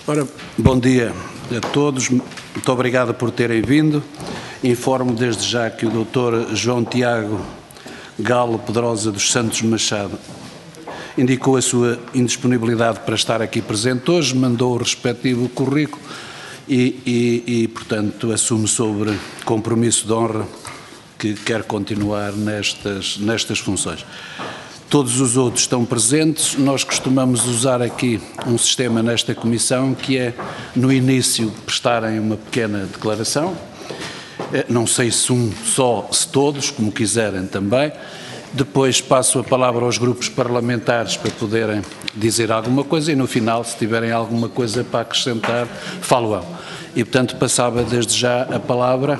Ora, bom dia a todos, muito obrigado por terem vindo. Informo desde já que o Dr. João Tiago Galo Pedrosa dos Santos Machado indicou a sua indisponibilidade para estar aqui presente hoje, mandou o respectivo currículo e portanto, assume sobre compromisso de honra que quer continuar nestas funções. Todos os outros estão presentes. Nós costumamos usar aqui um sistema nesta comissão que é, no início, prestarem uma pequena declaração. Não sei se um só, se todos, como quiserem também. Depois passo a palavra aos grupos parlamentares para poderem dizer alguma coisa e no final, se tiverem alguma coisa para acrescentar, falam. E, portanto, passava desde já a palavra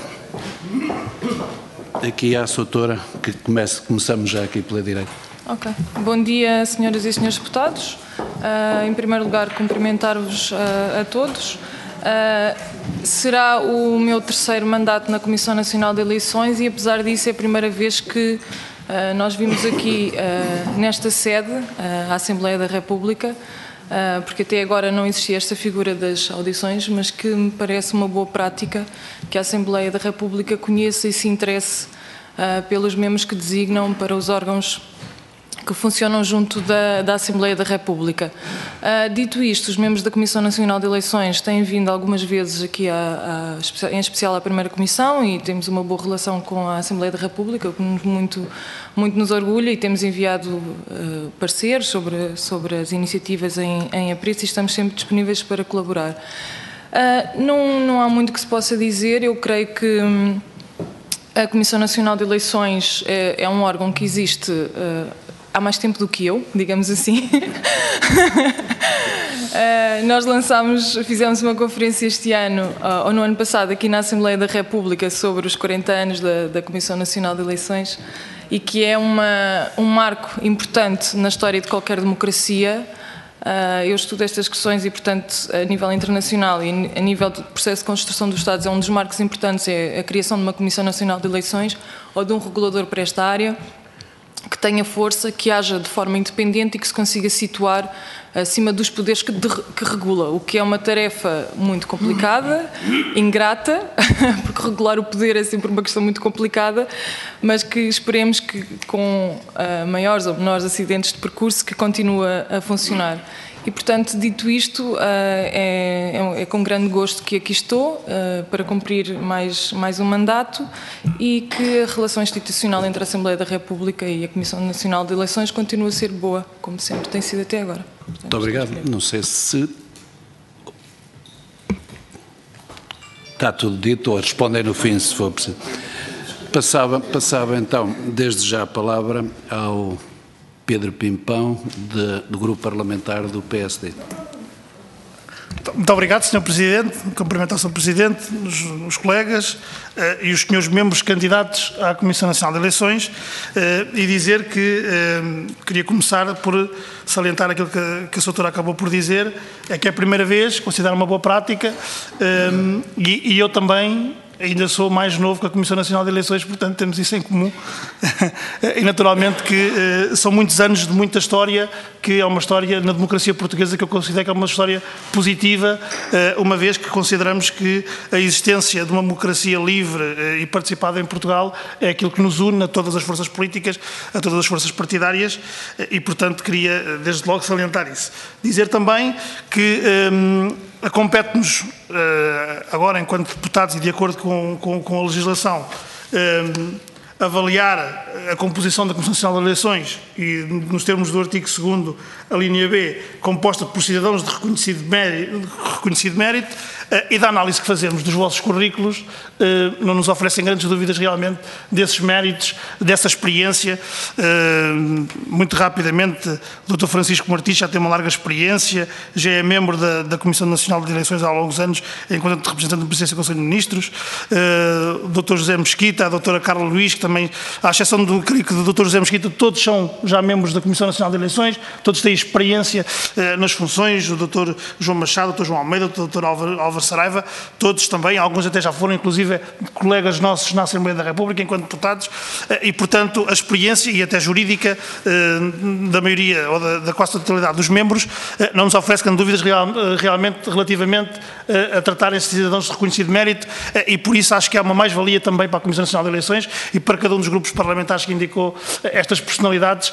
aqui à Soutora, que começamos já aqui pela direita. Ok. Bom dia, senhoras e senhores deputados. Em primeiro lugar, cumprimentar-vos a todos. Será o meu terceiro mandato na Comissão Nacional de Eleições e, apesar disso, é a primeira vez que nós vimos aqui nesta sede, a Assembleia da República, porque até agora não existia esta figura das audições, mas que me parece uma boa prática que a Assembleia da República conheça e se interesse pelos membros que designam para os órgãos que funcionam junto da Assembleia da República. Dito isto, os membros da Comissão Nacional de Eleições têm vindo algumas vezes aqui, em especial à primeira Comissão, e temos uma boa relação com a Assembleia da República, o que muito nos orgulha, e temos enviado pareceres sobre as iniciativas em apreço e estamos sempre disponíveis para colaborar. Não há muito que se possa dizer. Eu creio que a Comissão Nacional de Eleições é um órgão que existe há mais tempo do que eu, digamos assim. Nós fizemos uma conferência este ano, ou no ano passado, aqui na Assembleia da República, sobre os 40 anos da Comissão Nacional de Eleições, e que é um marco importante na história de qualquer democracia. Eu estudo estas questões e, portanto, a nível internacional e a nível do processo de construção dos Estados, é um dos marcos importantes, é a criação de uma Comissão Nacional de Eleições ou de um regulador para esta área, que tenha força, que haja de forma independente e que se consiga situar acima dos poderes que regula, o que é uma tarefa muito complicada, ingrata, porque regular o poder é sempre uma questão muito complicada, mas que esperemos que com maiores ou menores acidentes de percurso que continue a funcionar. E, portanto, dito isto, é com grande gosto que aqui estou para cumprir mais um mandato e que a relação institucional entre a Assembleia da República e a Comissão Nacional de Eleições continue a ser boa, como sempre tem sido até agora. Portanto, muito obrigado. Não sei se está tudo dito ou respondem no fim, se for preciso. Passava então, desde já a palavra ao Pedro Pimpão, do Grupo Parlamentar do PSD. Muito obrigado, Sr. Presidente. Cumprimento ao Sr. Presidente, os colegas e os senhores membros candidatos à Comissão Nacional de Eleições e dizer que queria começar por salientar aquilo que a Soutora acabou por dizer, é que é a primeira vez, considero uma boa prática e eu também ainda sou mais novo que a Comissão Nacional de Eleições, portanto temos isso em comum e naturalmente que são muitos anos de muita história, que é uma história na democracia portuguesa que eu considero que é uma história positiva, uma vez que consideramos que a existência de uma democracia livre e participada em Portugal é aquilo que nos une a todas as forças políticas, a todas as forças partidárias e portanto queria desde logo salientar isso. Dizer também que compete-nos, agora, enquanto deputados e de acordo com a legislação, avaliar a composição da Comissão Nacional de Eleições e, nos termos do artigo 2º, a linha B, composta por cidadãos de reconhecido mérito, e da análise que fazemos dos vossos currículos, não nos oferecem grandes dúvidas realmente desses méritos, dessa experiência. Muito rapidamente, o Dr. Francisco Martins já tem uma larga experiência, já é membro da Comissão Nacional de Eleições há longos anos, enquanto representante da Presidência do Conselho de Ministros. O Dr. José Mesquita, a Dra. Carla Luís, que também, à exceção do Dr. José Mesquita, todos são já membros da Comissão Nacional de Eleições, todos têm experiência nas funções, o Dr. João Machado, o Dr. João Almeida, o Dr. Álvaro Saraiva, todos também, alguns até já foram, inclusive, colegas nossos na Assembleia da República, enquanto deputados, e, portanto, a experiência e até jurídica da maioria, ou da quase totalidade dos membros, não nos oferece grandes dúvidas realmente relativamente a tratarem-se de cidadãos de reconhecido mérito, e por isso acho que há uma mais-valia também para a Comissão Nacional de Eleições e para cada um dos grupos parlamentares que indicou estas personalidades,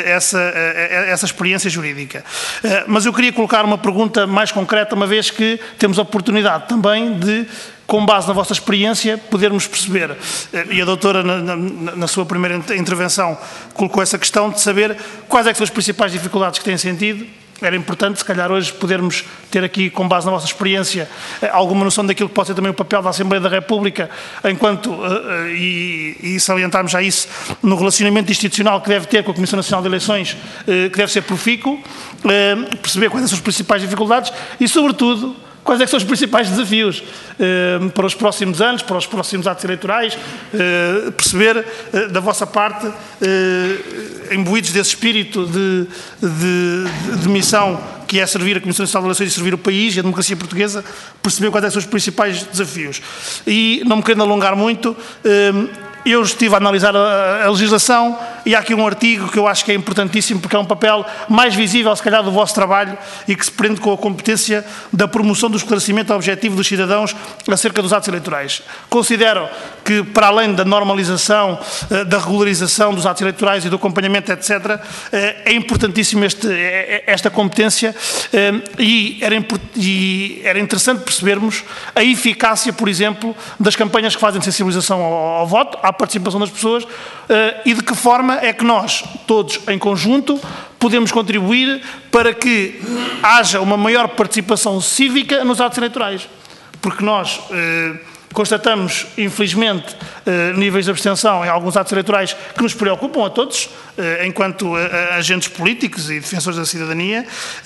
essa experiência jurídica. Mas eu queria colocar uma pergunta mais concreta, uma vez que temos a oportunidade também de, com base na vossa experiência, podermos perceber, e a doutora na sua primeira intervenção colocou essa questão de saber quais é que são as principais dificuldades que têm sentido. Era importante, se calhar, hoje podermos ter aqui, com base na vossa experiência, alguma noção daquilo que pode ser também o papel da Assembleia da República, enquanto, e salientarmos já isso, no relacionamento institucional que deve ter com a Comissão Nacional de Eleições, que deve ser profícuo, perceber quais são as principais dificuldades e, sobretudo, quais é que são os principais desafios para os próximos anos, para os próximos atos eleitorais, perceber da vossa parte, imbuídos desse espírito de missão que é servir a Comissão Nacional de Eleições e servir o país e a democracia portuguesa, perceber quais é que são os principais desafios. E, não me querendo alongar muito, eu estive a analisar a legislação e há aqui um artigo que eu acho que é importantíssimo porque é um papel mais visível, se calhar, do vosso trabalho e que se prende com a competência da promoção do esclarecimento objetivo dos cidadãos acerca dos atos eleitorais. Considero que, para além da normalização, da regularização dos atos eleitorais e do acompanhamento, etc., é importantíssimo esta competência e era interessante percebermos a eficácia, por exemplo, das campanhas que fazem de sensibilização ao voto, à participação das pessoas e de que forma é que nós, todos em conjunto, podemos contribuir para que haja uma maior participação cívica nos atos eleitorais. Porque nós constatamos, infelizmente, níveis de abstenção em alguns atos eleitorais que nos preocupam a todos, enquanto agentes políticos e defensores da cidadania,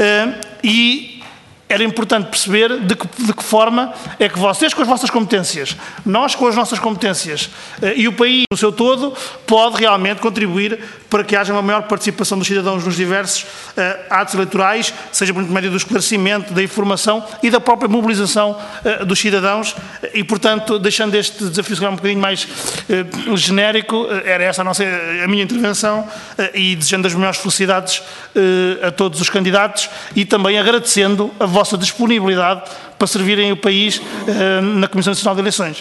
e era importante perceber de que forma é que vocês, com as vossas competências, nós, com as nossas competências e o país no seu todo, pode realmente contribuir para que haja uma maior participação dos cidadãos nos diversos atos eleitorais, seja por intermédio do esclarecimento, da informação e da própria mobilização dos cidadãos e, portanto, deixando este desafio um bocadinho mais genérico, era esta a minha intervenção e desejando as melhores felicidades a todos os candidatos e também agradecendo a vossa disponibilidade para servirem o país na Comissão Nacional de Eleições.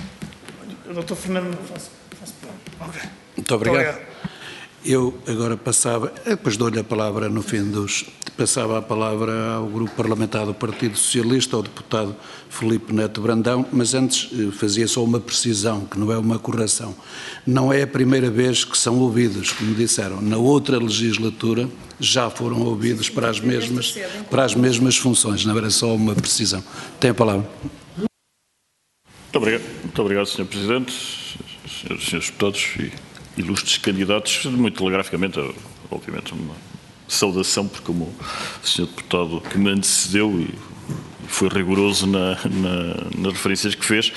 Dr. Fernando, okay. Muito obrigado. Eu agora depois dou-lhe a palavra no fim passava a palavra ao Grupo Parlamentar do Partido Socialista, ao deputado Filipe Neto Brandão, mas antes fazia só uma precisão, que não é uma correção. Não é a primeira vez que são ouvidos, como disseram. Na outra legislatura já foram ouvidos para as mesmas funções. Não era só uma precisão. Tem a palavra. Muito obrigado, Sr. Presidente, senhores deputados e ilustres candidatos. Muito telegraficamente, obviamente, uma saudação, porque como o Sr. Deputado que me antecedeu e foi rigoroso nas referências que fez,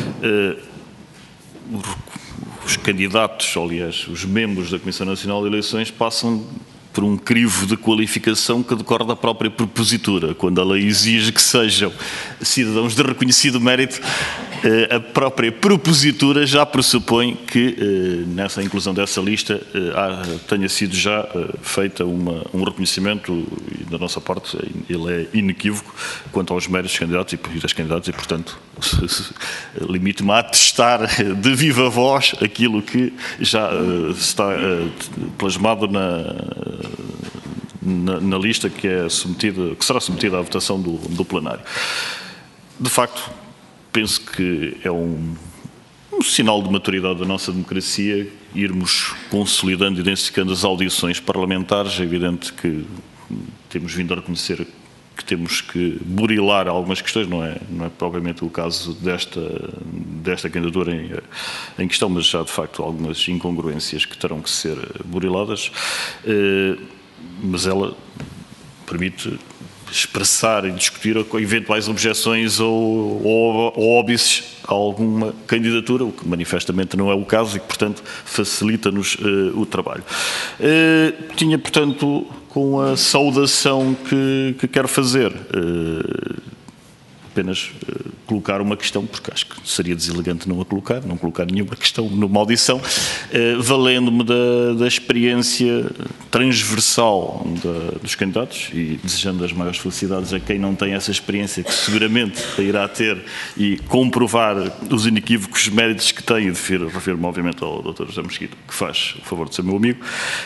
os candidatos, aliás, os membros da Comissão Nacional de Eleições passam por um crivo de qualificação que decorre da própria propositura. Quando a lei exige que sejam cidadãos de reconhecido mérito, a própria propositura já pressupõe que nessa inclusão dessa lista tenha sido já feita um reconhecimento e da nossa parte ele é inequívoco quanto aos méritos dos candidatos e das candidatas e, portanto, limite-me a atestar de viva voz aquilo que já está plasmado na lista que será submetida à votação do plenário. De facto, penso que é um sinal de maturidade da nossa democracia irmos consolidando e densificando as audições parlamentares. É evidente que temos vindo a reconhecer que temos que burilar algumas questões, não é propriamente o caso desta candidatura em questão, mas já de facto algumas incongruências que terão que ser buriladas, mas ela permite expressar e discutir eventuais objeções ou óbices a alguma candidatura, o que manifestamente não é o caso e que, portanto, facilita-nos o trabalho. Tinha, portanto, com a saudação que quero fazer, apenas colocar uma questão, porque acho que seria deselegante não colocar nenhuma questão numa audição, valendo-me da experiência transversal dos candidatos e desejando as maiores felicidades a quem não tem essa experiência, que seguramente a irá ter, e comprovar os inequívocos méritos que tem, e refiro-me obviamente ao Dr. José Mesquita, que faz o favor de ser meu amigo,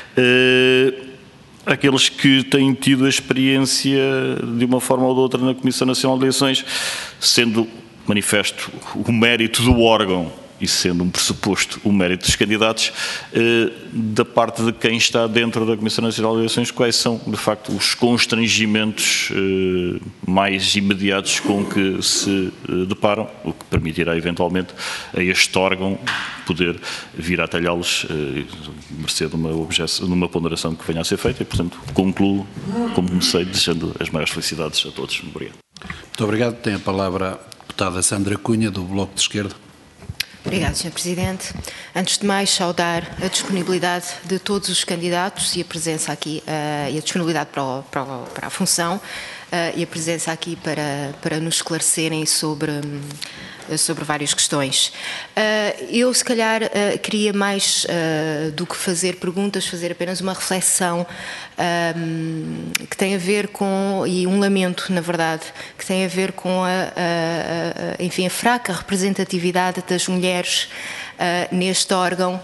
aqueles que têm tido a experiência de uma forma ou de outra na Comissão Nacional de Eleições, sendo manifesto o mérito do órgão e sendo um pressuposto o mérito dos candidatos, da parte de quem está dentro da Comissão Nacional de Eleições, quais são, de facto, os constrangimentos mais imediatos com que se deparam, o que permitirá, eventualmente, a este órgão poder vir a atalhá-los, mercê de uma ponderação que venha a ser feita, e, portanto, concluo, como comecei, desejando as maiores felicidades a todos. Obrigado. Muito obrigado. Tem a palavra a deputada Sandra Cunha, do Bloco de Esquerda. Obrigada, Sr. Presidente. Antes de mais, saudar a disponibilidade de todos os candidatos e a presença aqui, e a disponibilidade para a função, e a presença aqui para nos esclarecerem sobre várias questões. Eu, se calhar, queria mais do que fazer perguntas, fazer apenas uma reflexão que tem a ver com, e um lamento, na verdade, que tem a ver com enfim, a fraca representatividade das mulheres neste órgão.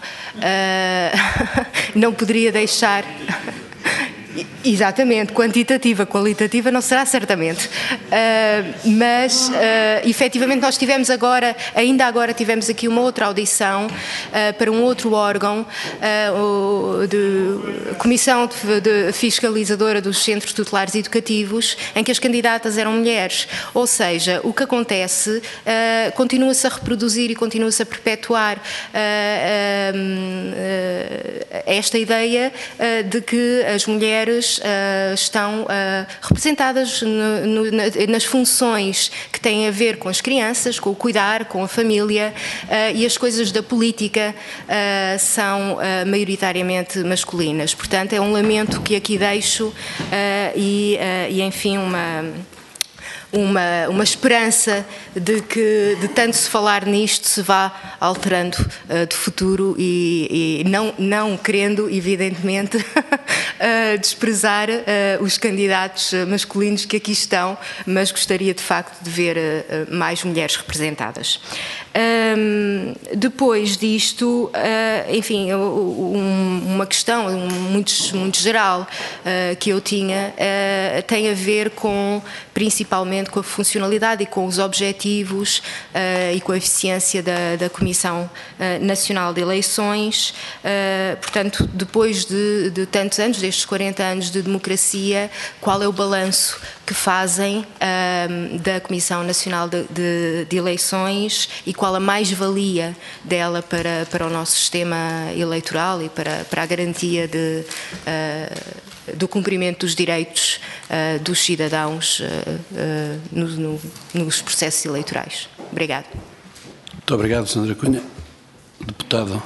Não poderia deixar... Exatamente, quantitativa, qualitativa não será certamente, mas efetivamente nós tivemos ainda agora tivemos aqui uma outra audição para um outro órgão, de Comissão de Fiscalizadora dos Centros Tutelares Educativos, em que as candidatas eram mulheres, ou seja, o que acontece, continua-se a reproduzir e continua-se a perpetuar esta ideia de que as mulheres estão representadas nas funções que têm a ver com as crianças, com o cuidar, com a família, e as coisas da política são maioritariamente masculinas. Portanto, é um lamento que aqui deixo e enfim, uma esperança de que, de tanto se falar nisto, se vá alterando de futuro e não querendo, evidentemente, desprezar os candidatos masculinos que aqui estão, mas gostaria de facto de ver mais mulheres representadas. Depois disto, enfim, uma questão muito geral que eu tinha tem a ver com, principalmente, com a funcionalidade e com os objetivos e com a eficiência da Comissão Nacional de Eleições. Portanto, depois de tantos anos, destes 40 anos de democracia, qual é o balanço que fazem da Comissão Nacional de Eleições e qual a mais-valia dela para o nosso sistema eleitoral e para a garantia do cumprimento dos direitos dos cidadãos nos processos eleitorais. Obrigada. Muito obrigado, Sandra Cunha. Deputado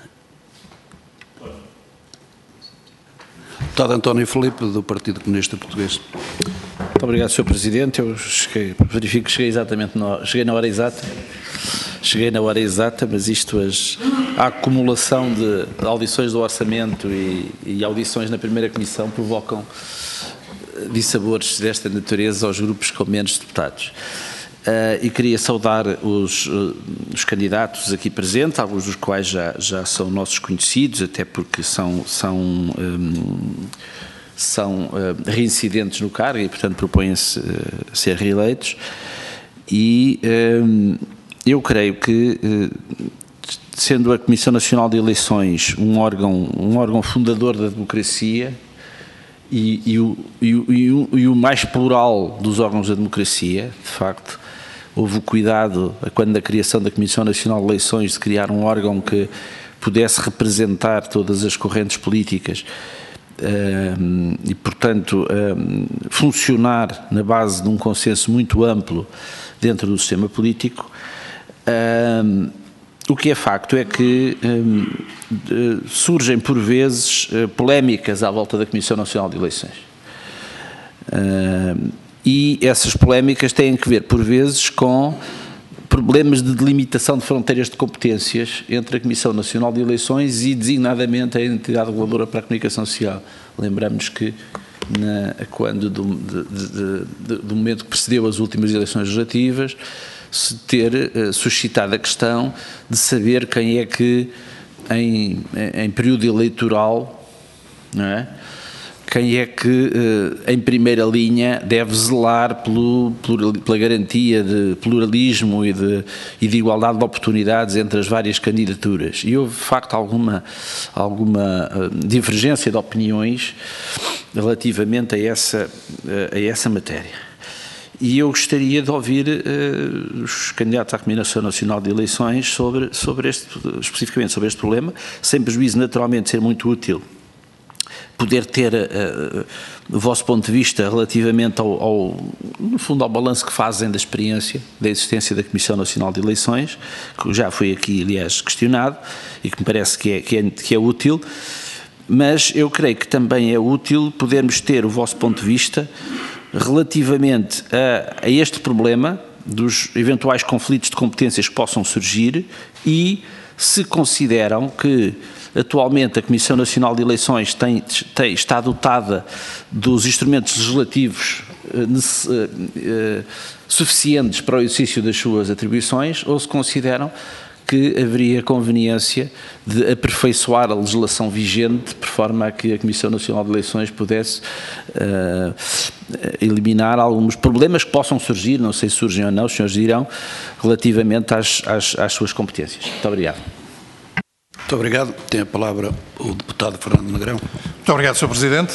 António Filipe, do Partido Comunista Português. Muito obrigado, Sr. Presidente. Eu verifico que cheguei na hora exata. Cheguei na hora exata, mas a acumulação de audições do Orçamento e audições na primeira Comissão provocam dissabores desta natureza aos grupos com menos deputados. E queria saudar os candidatos aqui presentes, alguns dos quais já são nossos conhecidos, até porque são reincidentes no cargo e, portanto, propõem-se a ser reeleitos. E eu creio que, sendo a Comissão Nacional de Eleições um órgão fundador da democracia e o mais plural dos órgãos da democracia, de facto, houve o cuidado, quando da criação da Comissão Nacional de Eleições, de criar um órgão que pudesse representar todas as correntes políticas e, portanto, funcionar na base de um consenso muito amplo dentro do sistema político. O que é facto é que surgem, por vezes, polémicas à volta da Comissão Nacional de Eleições. e essas polémicas têm que ver, por vezes, com problemas de delimitação de fronteiras de competências entre a Comissão Nacional de Eleições e, designadamente, a entidade reguladora para a comunicação social. Lembramos que, quando do momento que precedeu as últimas eleições legislativas, se ter suscitado a questão de saber quem é que, em período eleitoral, não é? Quem é que, em primeira linha, deve zelar pela garantia de pluralismo e de igualdade de oportunidades entre as várias candidaturas. E houve, de facto, alguma divergência de opiniões relativamente a essa matéria. E eu gostaria de ouvir os candidatos à Comissão Nacional de Eleições especificamente sobre este problema, sem prejuízo, naturalmente, de ser muito útil poder ter o vosso ponto de vista relativamente no fundo, ao balanço que fazem da experiência da existência da Comissão Nacional de Eleições, que já foi aqui, aliás, questionado e que me parece que é útil, mas eu creio que também é útil podermos ter o vosso ponto de vista relativamente a este problema dos eventuais conflitos de competências que possam surgir e se consideram que atualmente a Comissão Nacional de Eleições está dotada dos instrumentos legislativos suficientes para o exercício das suas atribuições ou se consideram que haveria conveniência de aperfeiçoar a legislação vigente por forma a que a Comissão Nacional de Eleições pudesse eliminar alguns problemas que possam surgir, não sei se surgem ou não, os senhores dirão, relativamente às suas competências. Muito obrigado. Muito obrigado. Tem a palavra o deputado Fernando Negrão. Muito obrigado, Sr. Presidente.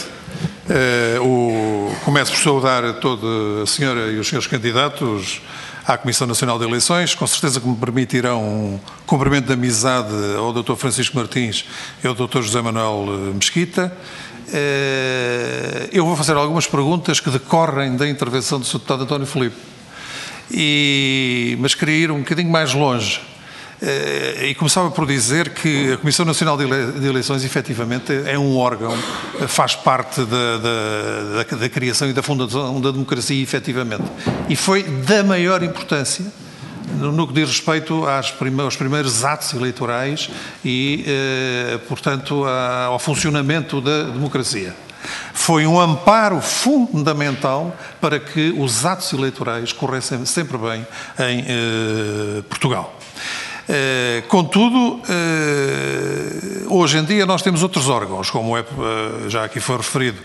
Começo por saudar toda a senhora e os senhores candidatos à Comissão Nacional de Eleições. Com certeza que me permitirão um cumprimento de amizade ao Dr. Francisco Martins e ao Dr. José Manuel Mesquita. Eu vou fazer algumas perguntas que decorrem da intervenção do Sr. Deputado António Filipe, mas queria ir um bocadinho mais longe. E começava por dizer que a Comissão Nacional de Eleições, efetivamente, é um órgão, faz parte da criação e da fundação da democracia, efetivamente. E foi da maior importância no que diz respeito aos primeiros atos eleitorais e, portanto, ao funcionamento da democracia. Foi um amparo fundamental para que os atos eleitorais corressem sempre bem em Portugal. Contudo, hoje em dia nós temos outros órgãos, como já aqui foi referido,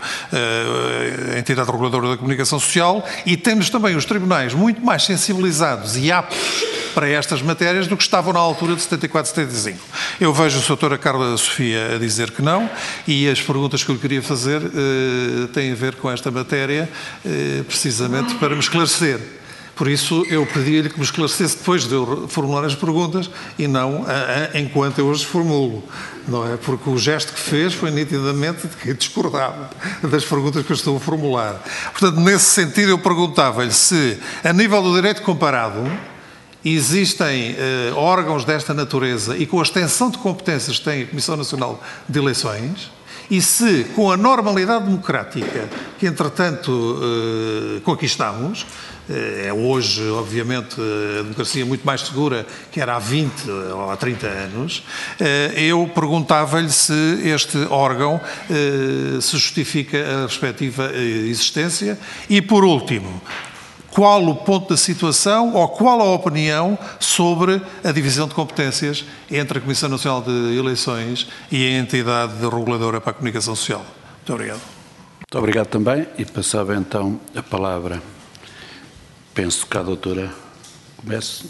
a Entidade Reguladora da Comunicação Social, e temos também os tribunais muito mais sensibilizados e aptos para estas matérias do que estavam na altura de 74, 75. Eu vejo a Sra. Carla Sofia a dizer que não, e as perguntas que eu lhe queria fazer têm a ver com esta matéria, precisamente para me esclarecer. Por isso, eu pedi-lhe que me esclarecesse depois de eu formular as perguntas e não enquanto eu as formulo, não é? Porque o gesto que fez foi nitidamente de que discordava das perguntas que eu estou a formular. Portanto, nesse sentido, eu perguntava-lhe se, a nível do direito comparado, existem órgãos desta natureza e com a extensão de competências que tem a Comissão Nacional de Eleições, e se, com a normalidade democrática que, entretanto, conquistamos, é hoje, obviamente, a democracia muito mais segura que era há 20 ou há 30 anos, eu perguntava-lhe se este órgão se justifica a respectiva existência e, por último, qual o ponto da situação ou qual a opinião sobre a divisão de competências entre a Comissão Nacional de Eleições e a Entidade Reguladora para a Comunicação Social. Muito obrigado. Muito obrigado também. E passava então a palavra, penso que a doutora comece.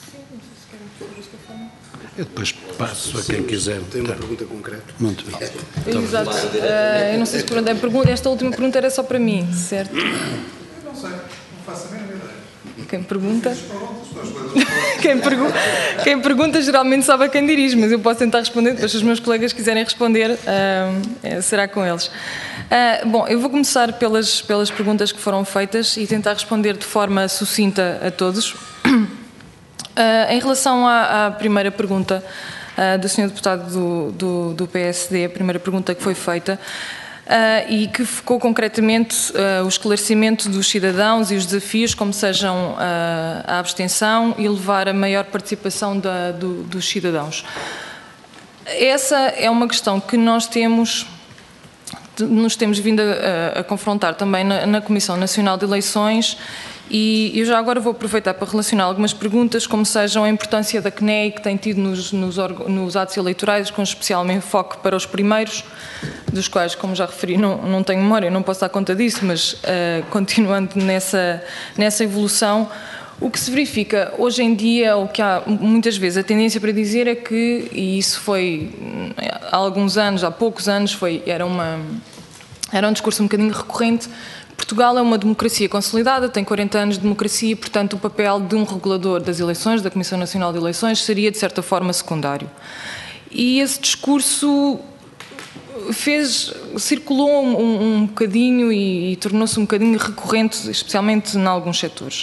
Eu depois passo a quem quiser. Tem uma pergunta concreta. Muito bem. Exato. Eu não sei se esta última pergunta era só para mim, certo? Não sei, não faço a mínima ideia. Quem pergunta... Quem pergunta geralmente sabe a quem dirige, mas eu posso tentar responder, depois se os meus colegas quiserem responder, será com eles. Bom, eu vou começar pelas perguntas que foram feitas e tentar responder de forma sucinta a todos. Em relação à primeira pergunta do Sr. Deputado do PSD, a primeira pergunta que foi feita, e que focou concretamente o esclarecimento dos cidadãos e os desafios, como sejam a abstenção e levar a maior participação dos cidadãos. Essa é uma questão que nos temos vindo a confrontar também na Comissão Nacional de Eleições, e eu já agora vou aproveitar para relacionar algumas perguntas, como sejam a importância da CNEI, que tem tido nos atos eleitorais, com especial enfoque para os primeiros, dos quais, como já referi, não tenho memória, não posso dar conta disso, mas continuando nessa evolução, o que se verifica hoje em dia, o que há muitas vezes a tendência para dizer é que, e isso foi há alguns anos, há poucos anos, era um discurso um bocadinho recorrente. Portugal é uma democracia consolidada, tem 40 anos de democracia, portanto o papel de um regulador das eleições, da Comissão Nacional de Eleições, seria de certa forma secundário. E esse discurso circulou um bocadinho e tornou-se um bocadinho recorrente, especialmente em alguns setores.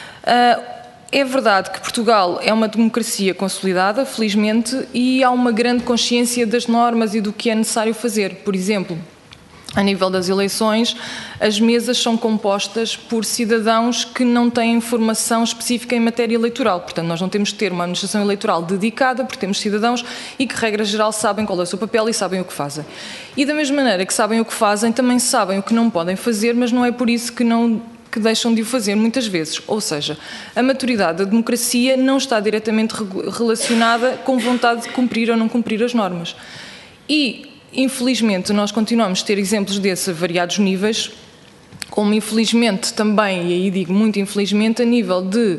É verdade que Portugal é uma democracia consolidada, felizmente, e há uma grande consciência das normas e do que é necessário fazer. Por exemplo, a nível das eleições, as mesas são compostas por cidadãos que não têm formação específica em matéria eleitoral. Portanto, nós não temos de ter uma administração eleitoral dedicada, porque temos cidadãos e que, regra geral, sabem qual é o seu papel e sabem o que fazem. E da mesma maneira que sabem o que fazem, também sabem o que não podem fazer, mas não é por isso que deixam de o fazer muitas vezes. Ou seja, a maturidade da democracia não está diretamente relacionada com vontade de cumprir ou não cumprir as normas. E infelizmente, nós continuamos a ter exemplos desses a variados níveis, como infelizmente também, e aí digo muito infelizmente, a nível de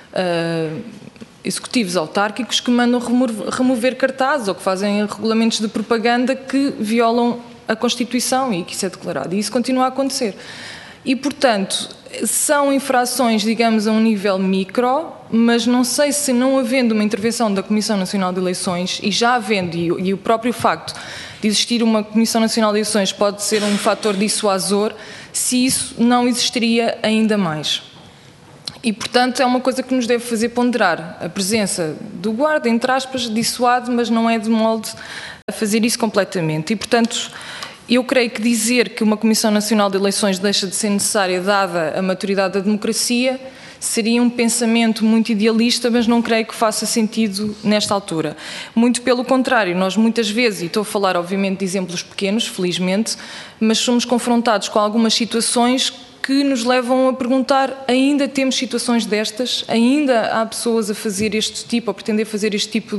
executivos autárquicos que mandam remover cartazes ou que fazem regulamentos de propaganda que violam a Constituição e que isso é declarado. E isso continua a acontecer. E, portanto, são infrações, digamos, a um nível micro, mas não sei se não havendo uma intervenção da Comissão Nacional de Eleições, e já havendo, e o próprio facto de existir uma Comissão Nacional de Eleições pode ser um fator dissuasor, se isso não existiria ainda mais. E, portanto, é uma coisa que nos deve fazer ponderar. A presença do guarda, entre aspas, dissuade, mas não é de molde a fazer isso completamente. E, portanto, eu creio que dizer que uma Comissão Nacional de Eleições deixa de ser necessária dada a maturidade da democracia seria um pensamento muito idealista, mas não creio que faça sentido nesta altura. Muito pelo contrário, nós muitas vezes, e estou a falar obviamente de exemplos pequenos, felizmente, mas somos confrontados com algumas situações que nos levam a perguntar, ainda temos situações destas? Ainda há pessoas a fazer este tipo, a pretender fazer este tipo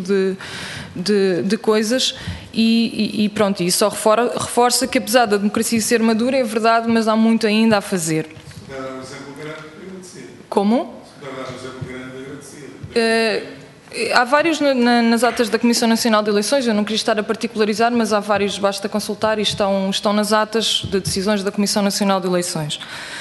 de coisas? E pronto, isso só reforça que apesar da democracia ser madura, é verdade, mas há muito ainda a fazer. Como? Há vários nas atas da Comissão Nacional de Eleições, eu não queria estar a particularizar, mas há vários, basta consultar e estão nas atas de decisões da Comissão Nacional de Eleições.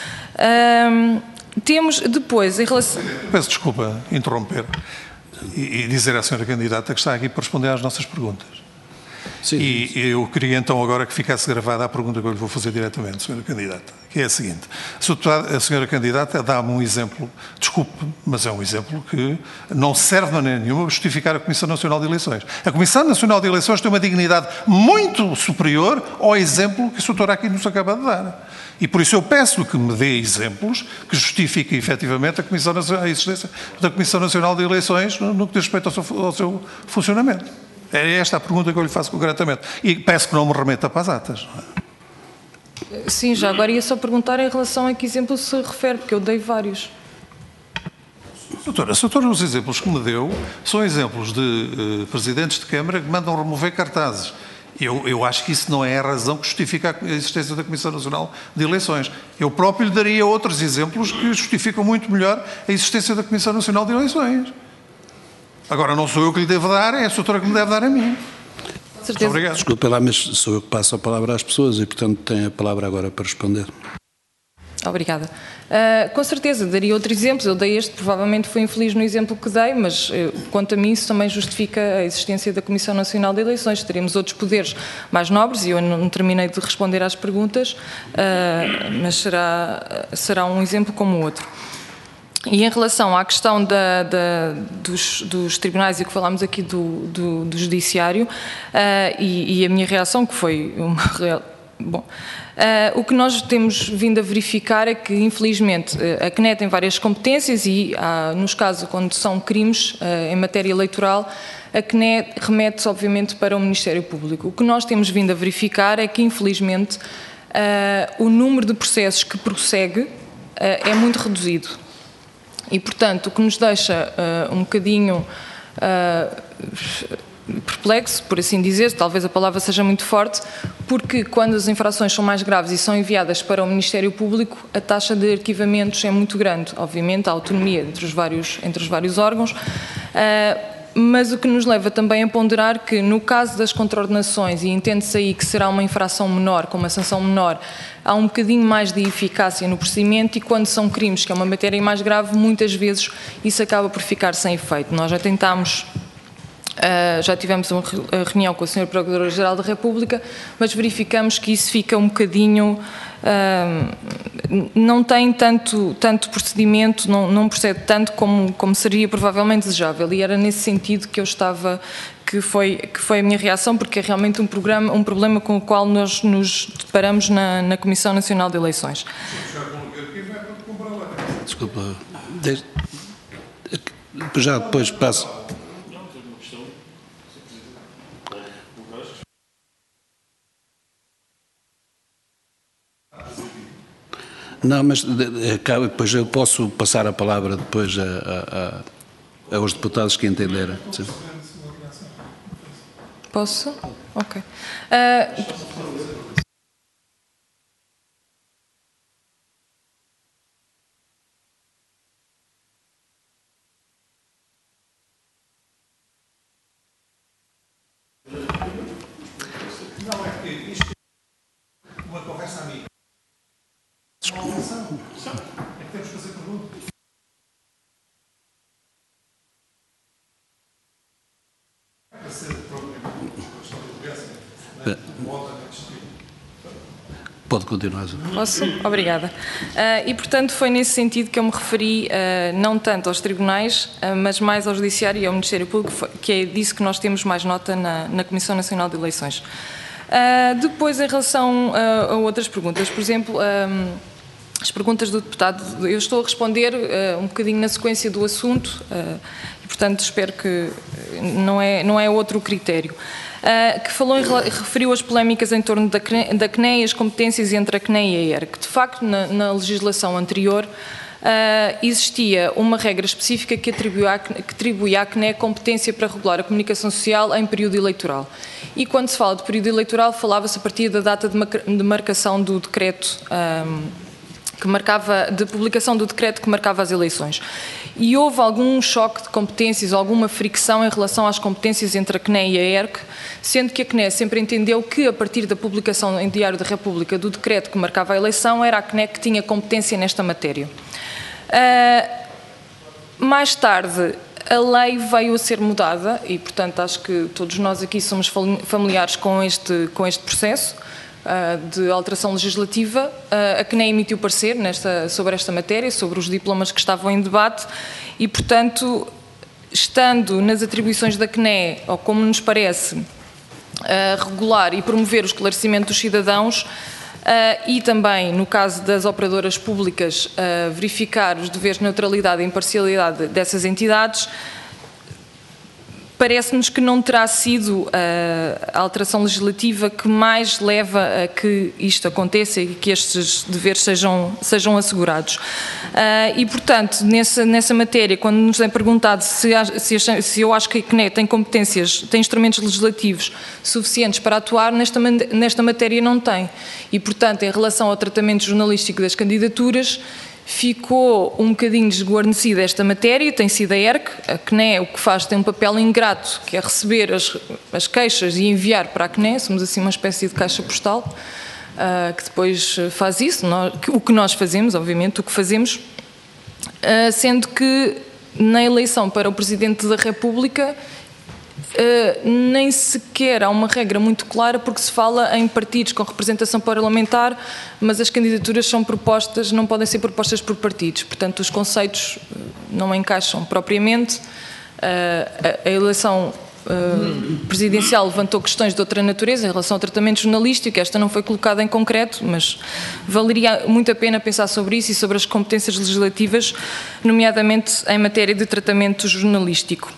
Temos depois, em relação... Peço desculpa interromper e dizer à senhora candidata que está aqui para responder às nossas perguntas. Sim. E eu queria então agora que ficasse gravada a pergunta que eu lhe vou fazer diretamente, senhora candidata, que é a seguinte. A senhora candidata dá-me um exemplo, desculpe, mas é um exemplo que não serve de maneira nenhuma para justificar a Comissão Nacional de Eleições. A Comissão Nacional de Eleições tem uma dignidade muito superior ao exemplo que a senhora aqui nos acaba de dar. E por isso eu peço que me dê exemplos que justifiquem efetivamente a existência da Comissão Nacional de Eleições no que diz respeito ao seu funcionamento. É esta a pergunta que eu lhe faço concretamente. E peço que não me remeta para as atas. Sim, já agora ia só perguntar em relação a que exemplo se refere, porque eu dei vários. Doutora, os exemplos que me deu são exemplos de presidentes de Câmara que mandam remover cartazes. Eu acho que isso não é a razão que justifica a existência da Comissão Nacional de Eleições. Eu próprio lhe daria outros exemplos que justificam muito melhor a existência da Comissão Nacional de Eleições. Agora, não sou eu que lhe devo dar, é a doutora que me deve dar a mim. Certeza. Obrigado. Desculpe lá, mas sou eu que passo a palavra às pessoas e, portanto, tenho a palavra agora para responder. Obrigada. Com certeza, daria outros exemplos. Eu dei este, provavelmente foi infeliz no exemplo que dei, mas quanto a mim isso também justifica a existência da Comissão Nacional de Eleições. Teremos outros poderes mais nobres, e eu não terminei de responder às perguntas, mas será um exemplo como o outro. E em relação à questão dos tribunais e que falámos aqui do judiciário, e a minha reação, que foi Bom, o que nós temos vindo a verificar é que, infelizmente, a CNE tem várias competências e, nos casos quando são crimes em matéria eleitoral, a CNE remete-se, obviamente, para o Ministério Público. O que nós temos vindo a verificar é que, infelizmente, o número de processos que prossegue é muito reduzido. E, portanto, o que nos deixa um bocadinho perplexo, por assim dizer, talvez a palavra seja muito forte, porque quando as infrações são mais graves e são enviadas para o Ministério Público, a taxa de arquivamentos é muito grande. Obviamente, a autonomia entre os vários órgãos, mas o que nos leva também a ponderar que, no caso das contraordenações, e entende-se aí que será uma infração menor, com uma sanção menor, há um bocadinho mais de eficácia no procedimento, e quando são crimes, que é uma matéria mais grave, muitas vezes isso acaba por ficar sem efeito. Nós já tentámos, já tivemos uma reunião com a Sra. Procuradora-Geral da República, mas verificamos que isso fica um bocadinho, não tem tanto procedimento, não procede tanto como seria provavelmente desejável, e era nesse sentido que eu estava, que foi a minha reação, porque é realmente um problema com o qual nós nos deparamos na Comissão Nacional de Eleições. Desculpa, já depois passo. Não, mas depois eu posso passar a palavra depois aos deputados que entenderem. Sim. Posso? Ok. Não, é que isto é uma conversa amiga. É que temos que fazer perguntas. Pode continuar. Posso? Obrigada. E, portanto, foi nesse sentido que eu me referi não tanto aos tribunais, mas mais ao Judiciário e ao Ministério Público, que é disso que nós temos mais nota na Comissão Nacional de Eleições. Depois, em relação a outras perguntas, por exemplo, as perguntas do deputado, eu estou a responder um bocadinho na sequência do assunto, e, portanto, espero que não é outro critério. Que referiu as polémicas em torno da CNE e as competências entre a CNE e a ERC. De facto, na legislação anterior, existia uma regra específica que atribuía à CNE competência para regular a comunicação social em período eleitoral. E quando se fala de período eleitoral, falava-se a partir da data de marcação do decreto, de publicação do decreto que marcava as eleições. E houve algum choque de competências, alguma fricção em relação às competências entre a CNE e a ERC, sendo que a CNE sempre entendeu que, a partir da publicação em Diário da República do decreto que marcava a eleição, era a CNE que tinha competência nesta matéria. Mais tarde, a lei veio a ser mudada e, portanto, acho que todos nós aqui somos familiares com este processo de alteração legislativa. A CNE emitiu parecer sobre esta matéria, sobre os diplomas que estavam em debate e, portanto, estando nas atribuições da CNE, ou como nos parece, regular e promover o esclarecimento dos cidadãos e também, no caso das operadoras públicas, verificar os deveres de neutralidade e imparcialidade dessas entidades, parece-nos que não terá sido a alteração legislativa que mais leva a que isto aconteça e que estes deveres sejam assegurados. E, portanto, nessa matéria, quando nos é perguntado se eu acho que a CNE tem competências, tem instrumentos legislativos suficientes para atuar, nesta matéria não tem. E, portanto, em relação ao tratamento jornalístico das candidaturas, ficou um bocadinho desguarnecida esta matéria, tem sido a ERC, a CNE o que faz tem um papel ingrato, que é receber as queixas e enviar para a CNE, somos assim uma espécie de caixa postal, que depois faz isso, o que nós fazemos, obviamente, o que fazemos, sendo que na eleição para o Presidente da República nem sequer há uma regra muito clara, porque se fala em partidos com representação parlamentar, mas as candidaturas são propostas, não podem ser propostas por partidos, portanto os conceitos não encaixam propriamente. A eleição presidencial levantou questões de outra natureza em relação ao tratamento jornalístico, esta não foi colocada em concreto, mas valeria muito a pena pensar sobre isso e sobre as competências legislativas, nomeadamente em matéria de tratamento jornalístico.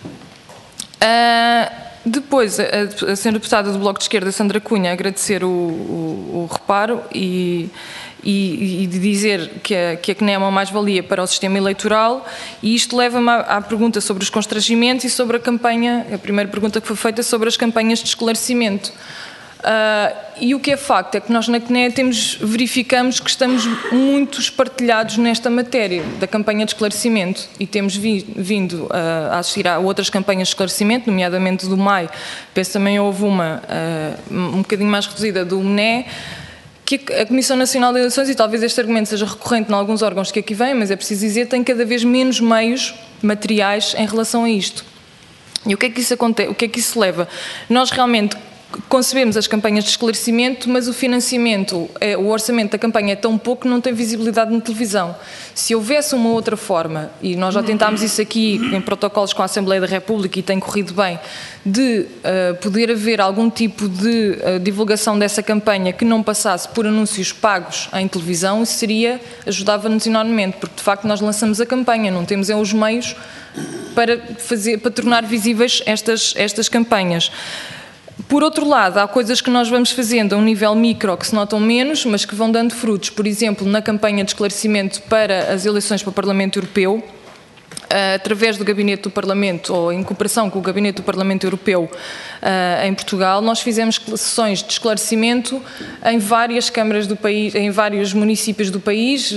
Depois, a senhora deputada do Bloco de Esquerda, Sandra Cunha, agradecer o reparo e de dizer que a CNE é uma mais-valia para o sistema eleitoral, e isto leva-me à pergunta sobre os constrangimentos e sobre a campanha, a primeira pergunta que foi feita sobre as campanhas de esclarecimento. E o que é facto é que nós na CNE verificamos que estamos muito espartilhados nesta matéria da campanha de esclarecimento, e temos vindo a assistir a outras campanhas de esclarecimento, nomeadamente do MAI, penso também houve uma um bocadinho mais reduzida do MNE, que a Comissão Nacional de Eleições, e talvez este argumento seja recorrente em alguns órgãos que aqui vêm, mas é preciso dizer, tem cada vez menos meios materiais em relação a isto. E o que é que isso acontece? O que é que isso leva? Nós realmente concebemos as campanhas de esclarecimento, mas o financiamento, o orçamento da campanha é tão pouco que não tem visibilidade na televisão. Se houvesse uma outra forma, e nós já tentámos isso aqui em protocolos com a Assembleia da República e tem corrido bem, de poder haver algum tipo de divulgação dessa campanha que não passasse por anúncios pagos em televisão, isso ajudava-nos enormemente, porque de facto nós lançamos a campanha, não temos os meios para tornar visíveis estas campanhas. Por outro lado, há coisas que nós vamos fazendo a um nível micro que se notam menos, mas que vão dando frutos. Por exemplo, na campanha de esclarecimento para as eleições para o Parlamento Europeu, através do Gabinete do Parlamento, ou em cooperação com o Gabinete do Parlamento Europeu em Portugal, nós fizemos sessões de esclarecimento em várias câmaras do país, em vários municípios do país,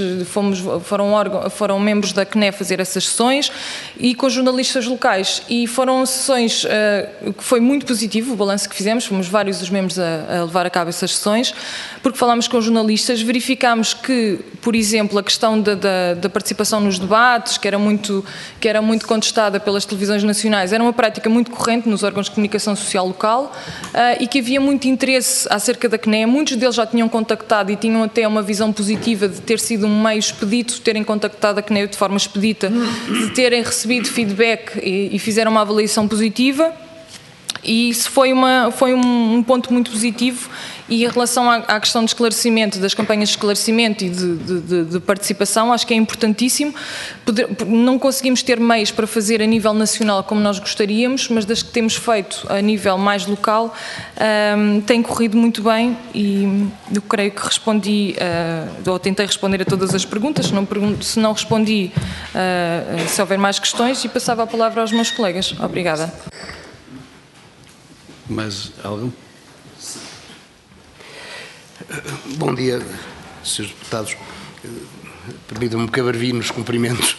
foram membros da CNE fazer essas sessões, e com jornalistas locais, e foram sessões que foi muito positivo o balanço que fizemos, fomos vários os membros a levar a cabo essas sessões, porque falámos com jornalistas, verificámos que, por exemplo, a questão da participação nos debates, que era muito contestada pelas televisões nacionais, era uma prática muito corrente nos órgãos de comunicação social local, e que havia muito interesse acerca da CNE. Muitos deles já tinham contactado e tinham até uma visão positiva de ter sido um meio expedito, terem contactado a CNE de forma expedita, de terem recebido feedback e fizeram uma avaliação positiva. E isso foi um ponto muito positivo. E em relação à questão de esclarecimento, das campanhas de esclarecimento e de participação, acho que é importantíssimo. Não conseguimos ter meios para fazer a nível nacional como nós gostaríamos, mas das que temos feito a nível mais local, tem corrido muito bem, e eu creio que respondi, ou tentei responder a todas as perguntas. Se não respondi, se houver mais questões, e passava a palavra aos meus colegas. Obrigada. Mais algum? Bom dia, Srs. Deputados. Permitam-me um cabarvinho nos cumprimentos.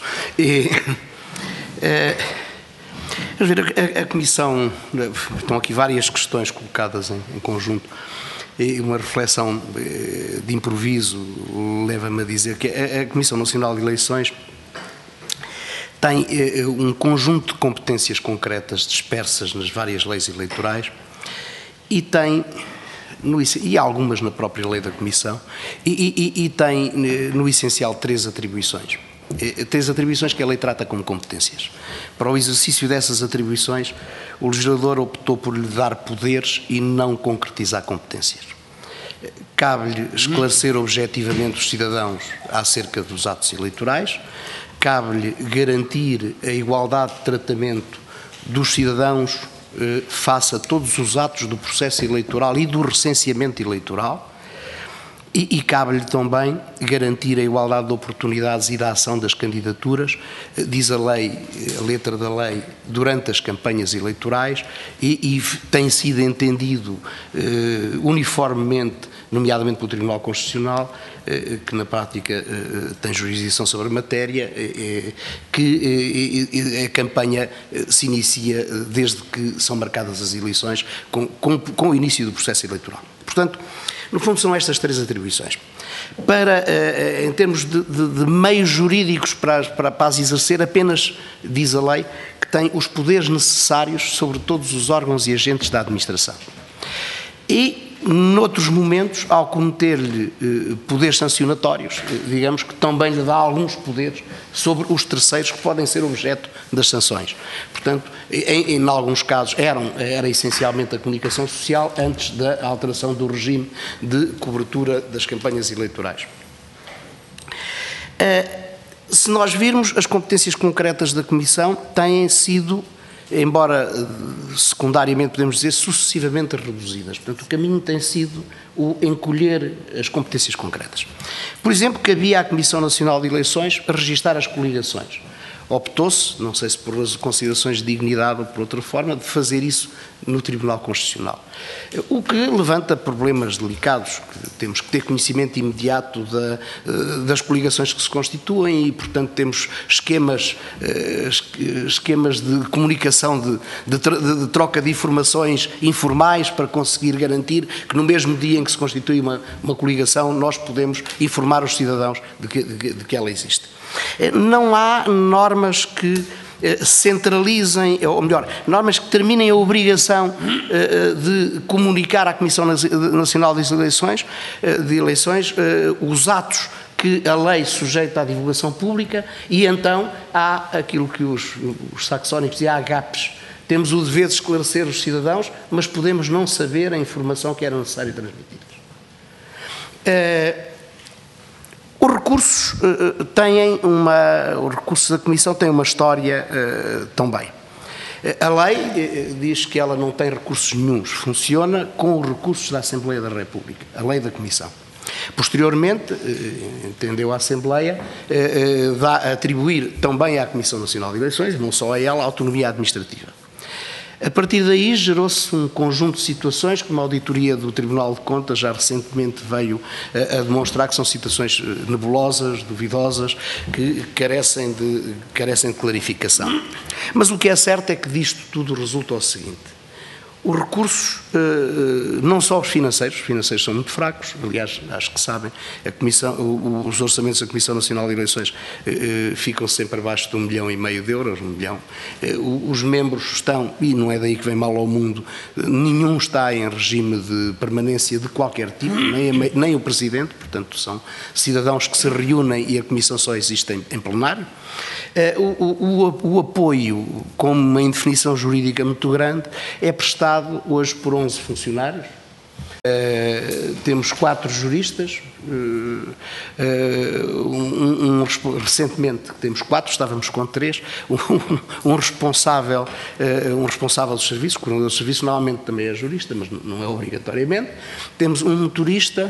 A Comissão, estão aqui várias questões colocadas em conjunto, e uma reflexão de improviso leva-me a dizer que a Comissão Nacional de Eleições tem um conjunto de competências concretas dispersas nas várias leis eleitorais, e tem, e algumas na própria lei da Comissão, e tem no essencial três atribuições. Três atribuições que a lei trata como competências. Para o exercício dessas atribuições, o legislador optou por lhe dar poderes e não concretizar competências. Cabe-lhe esclarecer objetivamente os cidadãos acerca dos atos eleitorais, cabe-lhe garantir a igualdade de tratamento dos cidadãos face a todos os atos do processo eleitoral e do recenseamento eleitoral, e cabe-lhe também garantir a igualdade de oportunidades e da ação das candidaturas, diz a lei, a letra da lei, durante as campanhas eleitorais, e tem sido entendido uniformemente, nomeadamente pelo Tribunal Constitucional, que na prática tem jurisdição sobre a matéria, que a campanha se inicia desde que são marcadas as eleições, com o início do processo eleitoral. Portanto, no fundo são estas três atribuições. Em termos de meios jurídicos para as exercer, apenas diz a lei que tem os poderes necessários sobre todos os órgãos e agentes da administração. E noutros momentos, ao cometer-lhe poderes sancionatórios, digamos que também lhe dá alguns poderes sobre os terceiros que podem ser objeto das sanções. Portanto, em alguns casos era essencialmente a comunicação social antes da alteração do regime de cobertura das campanhas eleitorais. Se nós virmos, as competências concretas da Comissão têm sido, embora secundariamente podemos dizer, sucessivamente reduzidas. Portanto, o caminho tem sido o encolher as competências concretas. Por exemplo, cabia à Comissão Nacional de Eleições registar as coligações. Optou-se, não sei se por considerações de dignidade ou por outra forma, de fazer isso no Tribunal Constitucional. O que levanta problemas delicados. Temos que ter conhecimento imediato das coligações que se constituem e, portanto, temos esquemas de comunicação, de troca de informações informais para conseguir garantir que no mesmo dia em que se constitui uma coligação nós podemos informar os cidadãos de que ela existe. Não há normas que centralizem, ou melhor, normas que terminem a obrigação de comunicar à Comissão Nacional de Eleições os atos que a lei sujeita à divulgação pública e então há aquilo que os saxónicos diziam, há gaps. Temos o dever de esclarecer os cidadãos, mas podemos não saber a informação que era necessário transmitir. Os recursos da Comissão têm uma história também. A lei diz que ela não tem recursos nenhuns, funciona com os recursos da Assembleia da República, a lei da Comissão. Posteriormente, entendeu a Assembleia, atribuir também à Comissão Nacional de Eleições, não só a ela, a autonomia administrativa. A partir daí gerou-se um conjunto de situações que uma auditoria do Tribunal de Contas já recentemente veio a demonstrar que são situações nebulosas, duvidosas, que carecem de clarificação. Mas o que é certo é que disto tudo resulta o seguinte. Os recursos, não só os financeiros são muito fracos, aliás, acho que sabem, os orçamentos da Comissão Nacional de Eleições ficam sempre abaixo de 1,5 milhão de euros, 1 milhão. Os membros estão, e não é daí que vem mal ao mundo, nenhum está em regime de permanência de qualquer tipo, nem o Presidente, portanto são cidadãos que se reúnem e a Comissão só existe em plenário. O apoio, com uma indefinição jurídica muito grande, é prestado hoje por 11 funcionários. Temos 4 juristas, recentemente temos 4, estávamos com 3, um responsável do serviço, o coordenador do serviço normalmente também é jurista, mas não é obrigatoriamente. Temos um motorista,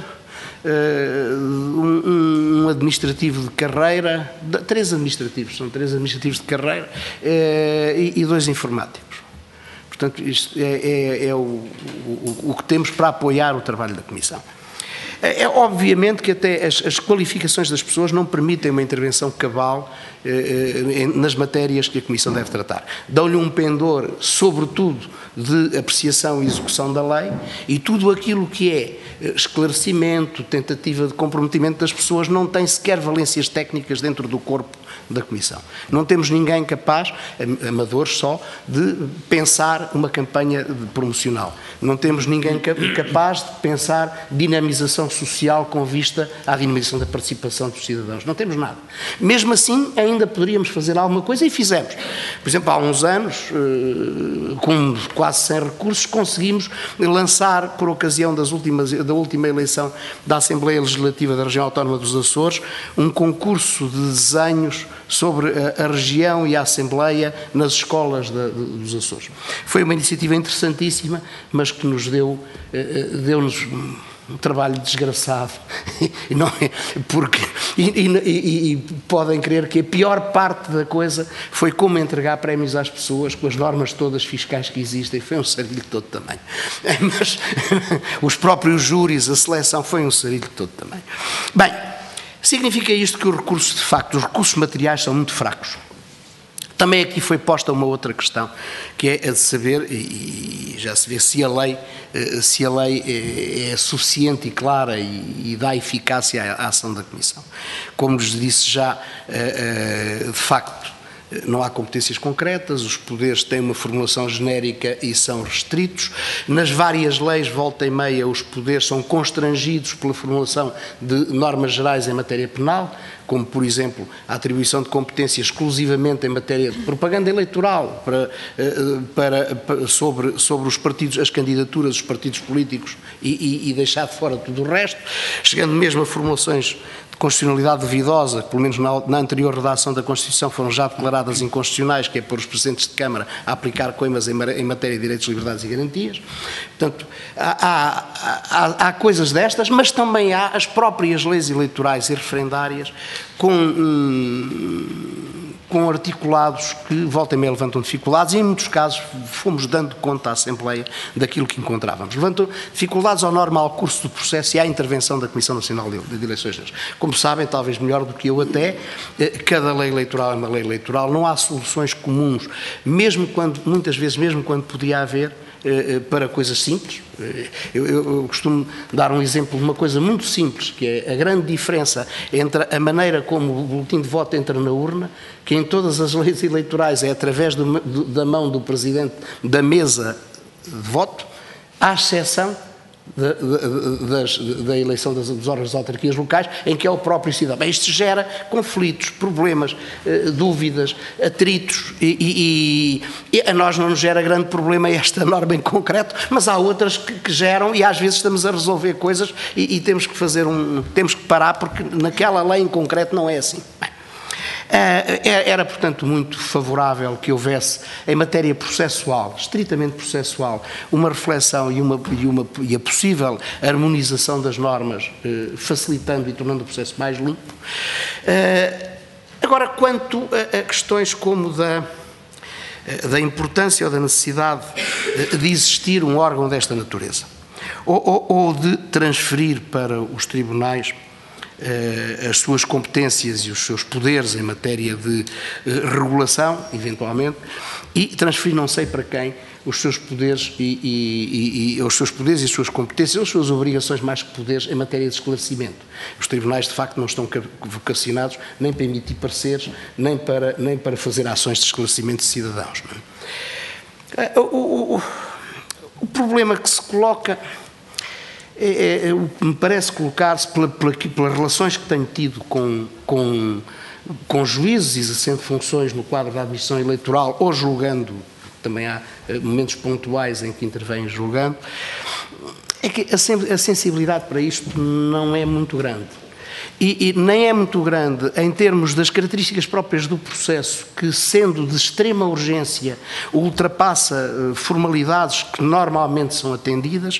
um administrativo de carreira, 3 administrativos, são 3 administrativos de carreira e 2 informáticos. Portanto, isto é o que temos para apoiar o trabalho da Comissão. É obviamente que até as qualificações das pessoas não permitem uma intervenção cabal nas matérias que a Comissão deve tratar. Dão-lhe um pendor, sobretudo, de apreciação e execução da lei e tudo aquilo que é esclarecimento, tentativa de comprometimento das pessoas não tem sequer valências técnicas dentro do corpo da Comissão. Não temos ninguém capaz, amadores só, de pensar uma campanha promocional. Não temos ninguém capaz de pensar dinamização social com vista à dinamização da participação dos cidadãos. Não temos nada. Mesmo assim, ainda poderíamos fazer alguma coisa e fizemos. Por exemplo, há uns anos, com quase 100 recursos, conseguimos lançar, por ocasião da última eleição da Assembleia Legislativa da Região Autónoma dos Açores, um concurso de desenhos sobre a região e a Assembleia nas escolas dos Açores. Foi uma iniciativa interessantíssima, mas que nos deu-nos um trabalho desgraçado, e podem crer que a pior parte da coisa foi como entregar prémios às pessoas com as normas todas fiscais que existem, foi um sarilho de todo tamanho. Mas os próprios júris, a seleção, foi um sarilho de todo tamanho. Bem, significa isto que os recursos materiais são muito fracos. Também aqui foi posta uma outra questão, que é a de saber, e já se vê, se a lei é suficiente e clara e dá eficácia à ação da Comissão. Como lhes disse já, de facto, Não há competências concretas, os poderes têm uma formulação genérica e são restritos. Nas várias leis, volta e meia, os poderes são constrangidos pela formulação de normas gerais em matéria penal, como, por exemplo, a atribuição de competências exclusivamente em matéria de propaganda eleitoral sobre os partidos, as candidaturas dos partidos políticos e deixar de fora tudo o resto, chegando mesmo a formulações de constitucionalidade duvidosa, pelo menos na anterior redação da Constituição foram já declaradas inconstitucionais, que é pôr os Presidentes de Câmara a aplicar coimas em matéria de direitos, liberdades e garantias. Portanto, há coisas destas, mas também há as próprias leis eleitorais e referendárias com articulados que volta e meia levantam dificuldades e, em muitos casos, fomos dando conta à Assembleia daquilo que encontrávamos. Levantam dificuldades ao normal curso do processo e à intervenção da Comissão Nacional de Eleições. Como sabem, talvez melhor do que eu até, cada lei eleitoral é uma lei eleitoral, não há soluções comuns, muitas vezes, mesmo quando podia haver, para coisas simples. Eu costumo dar um exemplo de uma coisa muito simples, que é a grande diferença entre a maneira como o boletim de voto entra na urna, que em todas as leis eleitorais é através da mão do Presidente da mesa de voto, à exceção da eleição dos órgãos de autarquias locais, em que é o próprio cidadão. Isto gera conflitos, problemas, dúvidas, atritos e a nós não nos gera grande problema esta norma em concreto, mas há outras que geram e às vezes estamos a resolver coisas e temos que parar porque naquela lei em concreto não é assim. Bem, era, portanto, muito favorável que houvesse, em matéria processual, estritamente processual, uma reflexão e a possível harmonização das normas, facilitando e tornando o processo mais limpo. Agora, quanto a questões como da importância ou da necessidade de existir um órgão desta natureza, ou de transferir para os tribunais as suas competências e os seus poderes em matéria de regulação, eventualmente, e transferir não sei para quem os seus poderes e as suas competências, as suas obrigações mais que poderes em matéria de esclarecimento. Os tribunais, de facto, não estão vocacionados nem para emitir pareceres, nem para fazer ações de esclarecimento de cidadãos. Não é? O problema que se coloca me parece colocar-se pelas relações que tenho tido com juízes exercendo funções no quadro da administração eleitoral ou julgando, também há momentos pontuais em que intervêm julgando, é que a sensibilidade para isto não é muito grande. E nem é muito grande em termos das características próprias do processo, que, sendo de extrema urgência, ultrapassa formalidades que normalmente são atendidas,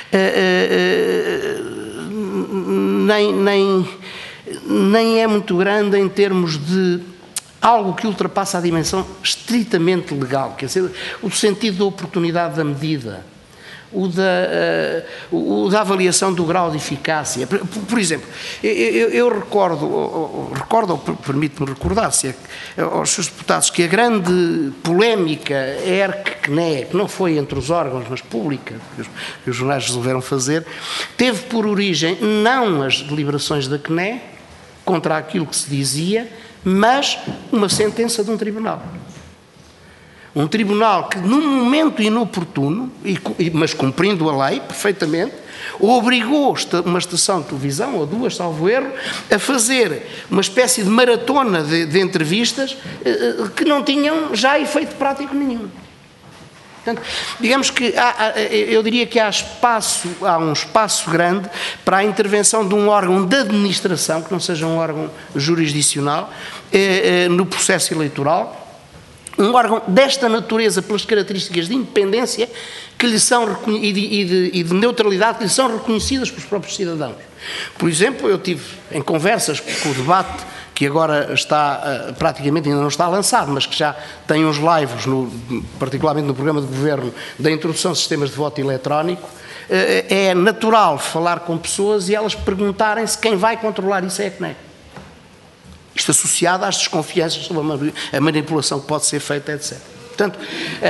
nem é muito grande em termos de algo que ultrapassa a dimensão estritamente legal, quer dizer, o sentido da oportunidade da medida, o da avaliação do grau de eficácia. Por exemplo, eu recordo, ou permite-me recordar, aos seus deputados, que a grande polémica ERC-CNE, que não foi entre os órgãos, mas pública, que os jornais resolveram fazer, teve por origem não as deliberações da CNE, contra aquilo que se dizia, mas uma sentença de um tribunal. Um tribunal que, num momento inoportuno, mas cumprindo a lei perfeitamente, obrigou uma estação de televisão, ou duas, salvo erro, a fazer uma espécie de maratona de entrevistas que não tinham já efeito prático nenhum. Portanto, digamos que eu diria que há um espaço grande para a intervenção de um órgão de administração, que não seja um órgão jurisdicional, no processo eleitoral. Um órgão desta natureza, pelas características de independência que lhe são, e de neutralidade que lhe são reconhecidas pelos próprios cidadãos. Por exemplo, eu tive em conversas com o debate, que agora está praticamente, ainda não está lançado, mas que já tem uns lives, particularmente no programa de governo, da introdução de sistemas de voto eletrónico. É natural falar com pessoas e elas perguntarem-se quem vai controlar isso é a CNE. Isto associado às desconfianças sobre a manipulação que pode ser feita, etc. Portanto,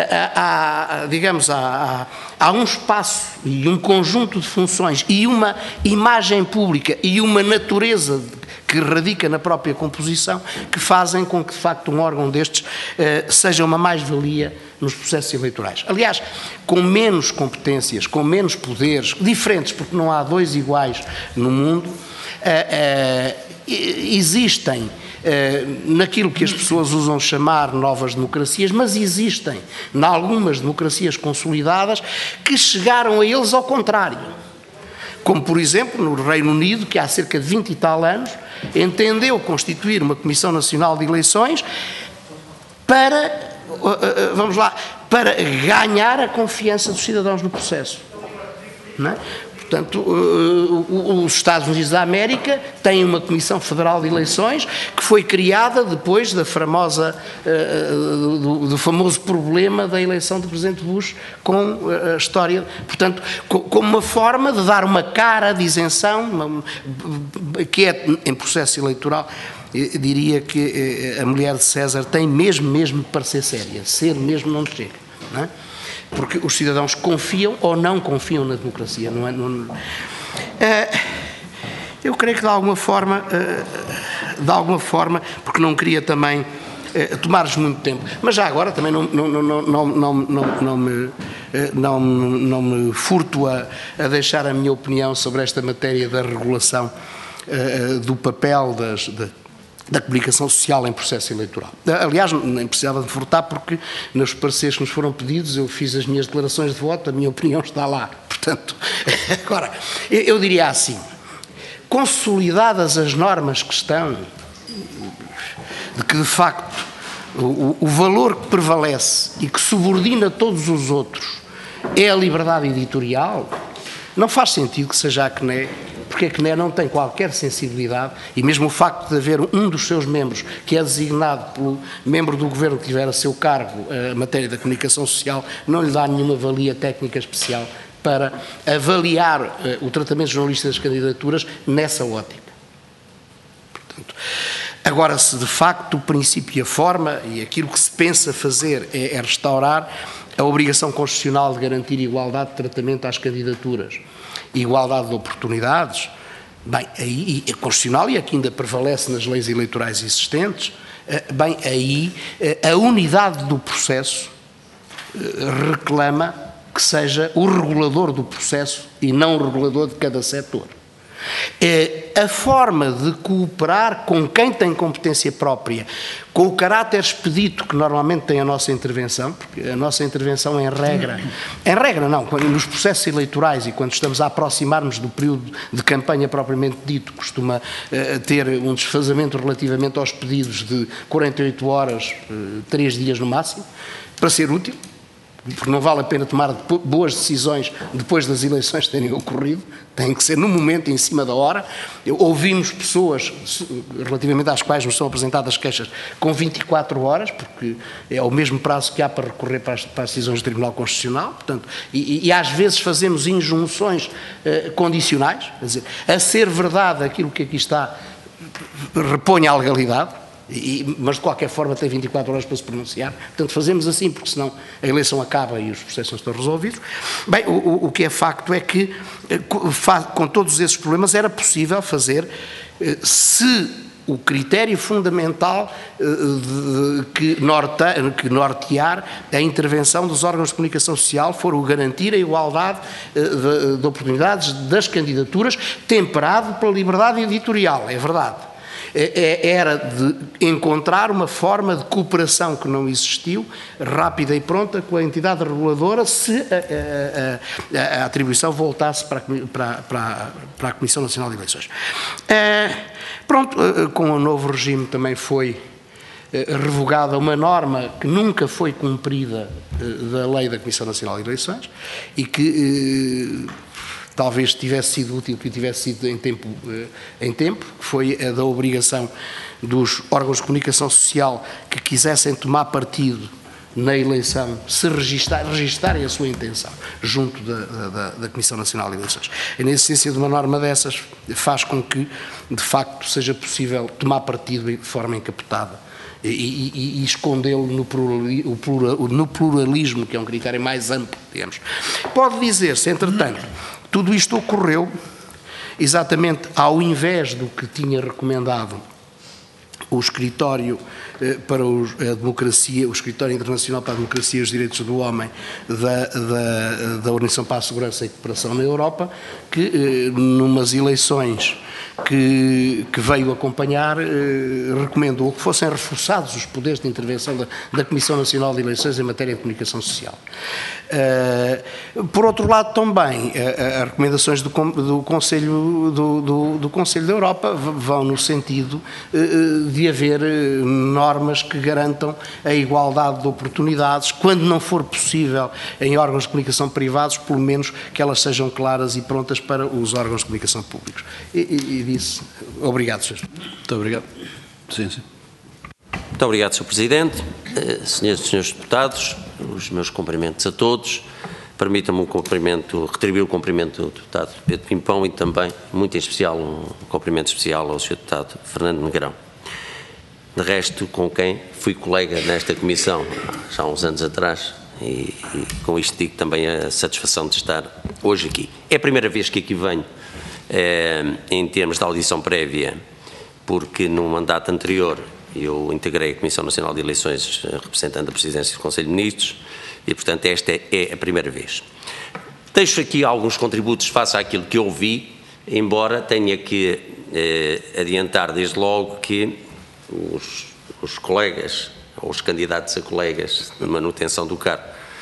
há um espaço e um conjunto de funções e uma imagem pública e uma natureza que radica na própria composição, que fazem com que, de facto, um órgão destes seja uma mais-valia nos processos eleitorais. Aliás, com menos competências, com menos poderes, diferentes, porque não há dois iguais no mundo, existem naquilo que as pessoas usam chamar novas democracias, mas existem em algumas democracias consolidadas que chegaram a eles ao contrário. Como, por exemplo, no Reino Unido, que há cerca de 20 e tal anos, entendeu constituir uma Comissão Nacional de Eleições para, para ganhar a confiança dos cidadãos no processo. Não é? Portanto, os Estados Unidos da América têm uma Comissão Federal de Eleições que foi criada depois da famosa, do famoso problema da eleição do Presidente Bush com a história, portanto, como uma forma de dar uma cara de isenção, que é em processo eleitoral. Eu diria que a mulher de César tem mesmo de parecer séria, ser mesmo não chega, não é? Porque os cidadãos confiam ou não confiam na democracia. Eu creio que de alguma forma, porque não queria também tomar-lhes muito tempo, mas já agora também não me furto a deixar a minha opinião sobre esta matéria da regulação do papel da comunicação social em processo eleitoral. Aliás, nem precisava de furtar, porque nos pareceres que nos foram pedidos eu fiz as minhas declarações de voto, a minha opinião está lá. Portanto, agora, eu diria assim, consolidadas as normas que estão, de que de facto o valor que prevalece e que subordina todos os outros é a liberdade editorial, não faz sentido que seja a CNE, porque a CNE não tem qualquer sensibilidade, e mesmo o facto de haver um dos seus membros que é designado pelo membro do governo que tiver a seu cargo a matéria da comunicação social, não lhe dá nenhuma valia técnica especial para avaliar o tratamento jornalista das candidaturas nessa ótica. Portanto, agora, se de facto o princípio e a forma e aquilo que se pensa fazer é restaurar a obrigação constitucional de garantir igualdade de tratamento às candidaturas, igualdade de oportunidades, bem, aí é constitucional e aqui ainda prevalece nas leis eleitorais existentes, bem, aí a unidade do processo reclama que seja o regulador do processo e não o regulador de cada setor. A forma de cooperar com quem tem competência própria, com o caráter expedito que normalmente tem a nossa intervenção, porque a nossa intervenção em regra não, nos processos eleitorais e quando estamos a aproximar-nos do período de campanha propriamente dito, costuma ter um desfazamento relativamente aos pedidos de 48 horas, 3 dias no máximo, para ser útil, porque não vale a pena tomar boas decisões depois das eleições terem ocorrido, tem que ser no momento, em cima da hora. Ouvimos pessoas, relativamente às quais nos são apresentadas queixas, com 24 horas, porque é o mesmo prazo que há para recorrer para as decisões do Tribunal Constitucional, portanto, e às vezes fazemos injunções condicionais, quer dizer, a ser verdade aquilo que aqui está, repõe à legalidade, mas de qualquer forma tem 24 horas para se pronunciar, portanto fazemos assim, porque senão a eleição acaba e os processos não estão resolvidos. Bem, o que é facto é que com todos esses problemas era possível fazer, se o critério fundamental que nortear a intervenção dos órgãos de comunicação social for o garantir a igualdade de oportunidades das candidaturas, temperado pela liberdade editorial, é verdade. Era de encontrar uma forma de cooperação que não existiu, rápida e pronta, com a entidade reguladora, se a atribuição voltasse para a Comissão Nacional de Eleições. Pronto, com o novo regime também foi revogada uma norma que nunca foi cumprida da lei da Comissão Nacional de Eleições e que talvez tivesse sido útil que tivesse sido em tempo, que foi a da obrigação dos órgãos de comunicação social que quisessem tomar partido na eleição, se registarem a sua intenção junto da Comissão Nacional de Eleições. A existência de uma norma dessas faz com que, de facto, seja possível tomar partido de forma encapotada e escondê-lo no pluralismo, que é um critério mais amplo, digamos. Pode dizer-se, entretanto, tudo isto ocorreu exatamente ao invés do que tinha recomendado o Escritório para a Democracia, o Escritório Internacional para a Democracia e os Direitos do Homem da Organização para a Segurança e Cooperação na Europa, que numas eleições que veio acompanhar, recomendou que fossem reforçados os poderes de intervenção da Comissão Nacional de Eleições em matéria de comunicação social. Por outro lado, também, as recomendações do Conselho da Europa vão no sentido de haver normas que garantam a igualdade de oportunidades, quando não for possível em órgãos de comunicação privados, pelo menos que elas sejam claras e prontas para os órgãos de comunicação públicos. E disse, obrigado, Sr. Muito obrigado. Sim, sim. Muito obrigado, Sr. Presidente. Senhoras e senhores deputados, os meus cumprimentos a todos. Permitam-me retribuir o cumprimento do deputado Pedro Pimpão e também, muito em especial, um cumprimento especial ao Sr. deputado Fernando Negrão. De resto, com quem fui colega nesta comissão já há uns anos atrás e com isto digo também a satisfação de estar hoje aqui. É a primeira vez que aqui venho em termos de audição prévia, porque no mandato anterior eu integrei a Comissão Nacional de Eleições representando a Presidência do Conselho de Ministros e, portanto, esta é a primeira vez. Deixo aqui alguns contributos face àquilo que eu ouvi, embora tenha que adiantar desde logo que os colegas, ou os candidatos a colegas de manutenção do cargo,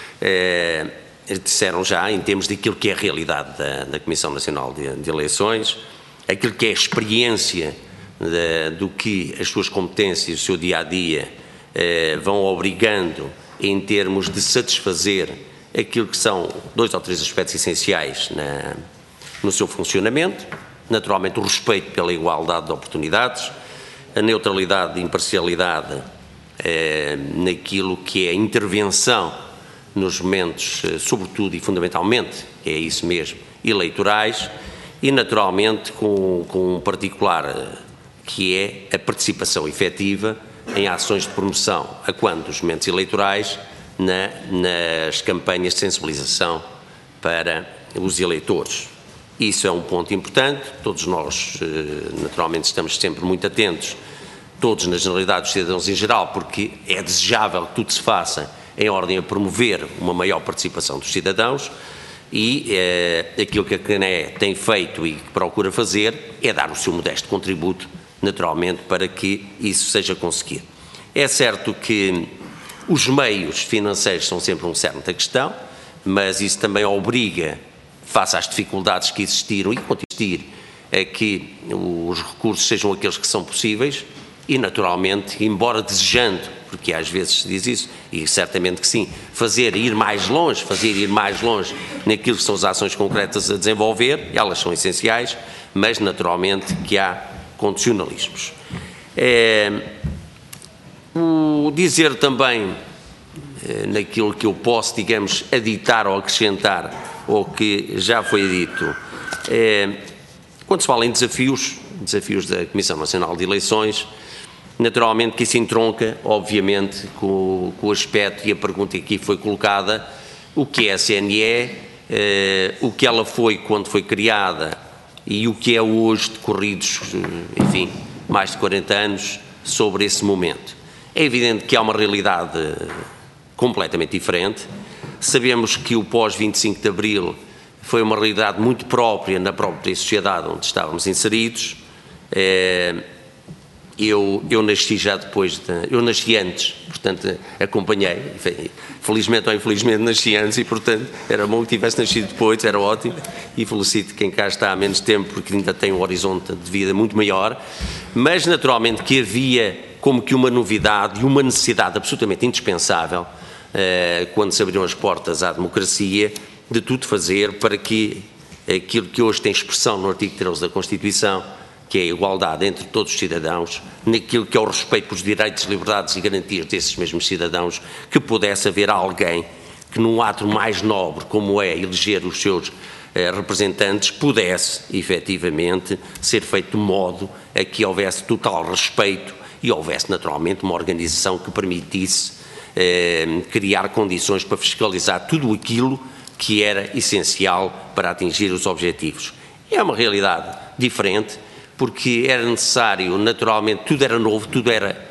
disseram já, em termos daquilo que é a realidade da Comissão Nacional de Eleições, aquilo que é a experiência do que as suas competências, o seu dia-a-dia vão obrigando em termos de satisfazer aquilo que são 2 ou 3 aspectos essenciais no seu funcionamento, naturalmente o respeito pela igualdade de oportunidades, a neutralidade e imparcialidade naquilo que é a intervenção nos momentos, sobretudo e fundamentalmente, é isso mesmo, eleitorais, e naturalmente com um particular que é a participação efetiva em ações de promoção, a quando dos momentos eleitorais, nas campanhas de sensibilização para os eleitores. Isso é um ponto importante, todos nós naturalmente estamos sempre muito atentos, todos na generalidade dos cidadãos em geral, porque é desejável que tudo se faça em ordem a promover uma maior participação dos cidadãos e aquilo que a CNE tem feito e que procura fazer é dar o seu modesto contributo, naturalmente, para que isso seja conseguido. É certo que os meios financeiros são sempre um cerne da questão, mas isso também obriga, face às dificuldades que existiram e que continuam a existir, a que os recursos sejam aqueles que são possíveis e, naturalmente, embora desejando, porque às vezes se diz isso, e certamente que sim, fazer ir mais longe naquilo que são as ações concretas a desenvolver, elas são essenciais, mas naturalmente que há condicionalismos. Dizer também, naquilo que eu posso, digamos, aditar ou acrescentar, ou que já foi dito, quando se fala em desafios da Comissão Nacional de Eleições, naturalmente que isso entronca, obviamente, com o aspecto e a pergunta que aqui foi colocada, o que é a CNE, o que ela foi quando foi criada e o que é hoje, decorridos, enfim, mais de 40 anos, sobre esse momento. É evidente que há uma realidade completamente diferente. Sabemos que o pós-25 de Abril foi uma realidade muito própria na própria sociedade onde estávamos inseridos. Eu nasci já depois, eu nasci antes, portanto acompanhei, felizmente ou infelizmente nasci antes e portanto era bom que tivesse nascido depois, era ótimo, e felicito quem cá está há menos tempo porque ainda tem um horizonte de vida muito maior, mas naturalmente que havia como que uma novidade e uma necessidade absolutamente indispensável, quando se abriram as portas à democracia, de tudo fazer para que aquilo que hoje tem expressão no artigo 13 da Constituição, que é a igualdade entre todos os cidadãos, naquilo que é o respeito pelos direitos, liberdades e garantias desses mesmos cidadãos, que pudesse haver alguém que num ato mais nobre, como é eleger os seus representantes, pudesse, efetivamente, ser feito de modo a que houvesse total respeito e houvesse, naturalmente, uma organização que permitisse criar condições para fiscalizar tudo aquilo que era essencial para atingir os objetivos. É uma realidade diferente, porque era necessário, naturalmente, tudo era novo, tudo era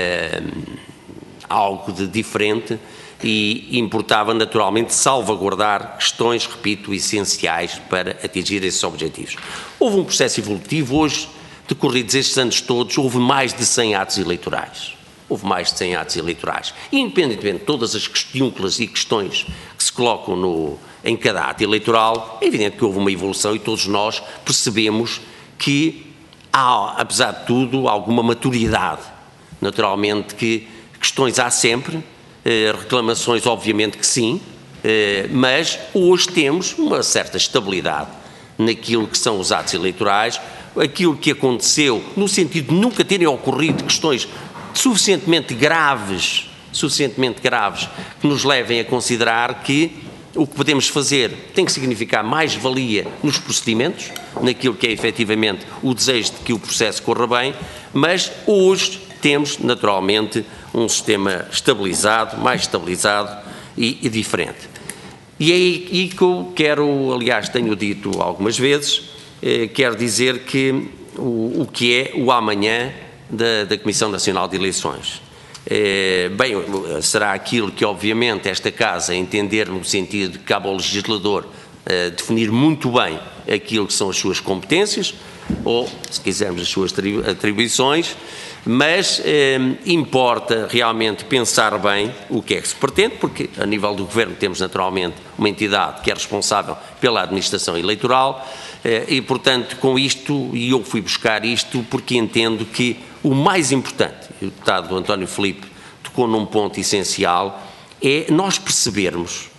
algo de diferente e importava naturalmente salvaguardar questões, repito, essenciais para atingir esses objetivos. Houve um processo evolutivo, hoje, decorridos estes anos todos, houve mais de 100 atos eleitorais. Houve mais de 100 atos eleitorais. E, independentemente de todas as questiúnculas e questões que se colocam em cada ato eleitoral, é evidente que houve uma evolução e todos nós percebemos que há, apesar de tudo, alguma maturidade. Naturalmente que questões há sempre, reclamações obviamente que sim, mas hoje temos uma certa estabilidade naquilo que são os atos eleitorais, aquilo que aconteceu, no sentido de nunca terem ocorrido questões suficientemente graves, que nos levem a considerar que o que podemos fazer tem que significar mais-valia nos procedimentos, naquilo que é efetivamente o desejo de que o processo corra bem, mas hoje temos naturalmente um sistema estabilizado, mais estabilizado e diferente. E é aí que eu quero, aliás, tenho dito algumas vezes, quero dizer que o que é o amanhã da Comissão Nacional de Eleições. Bem, será aquilo que, obviamente, esta Casa entender no sentido de que cabe ao legislador definir muito bem aquilo que são as suas competências, ou, se quisermos, as suas atribuições, mas importa realmente pensar bem o que é que se pretende, porque a nível do Governo temos naturalmente uma entidade que é responsável pela administração eleitoral e, portanto, com isto, e eu fui buscar isto porque entendo que o mais importante, e o deputado António Filipe tocou num ponto essencial, é nós percebermos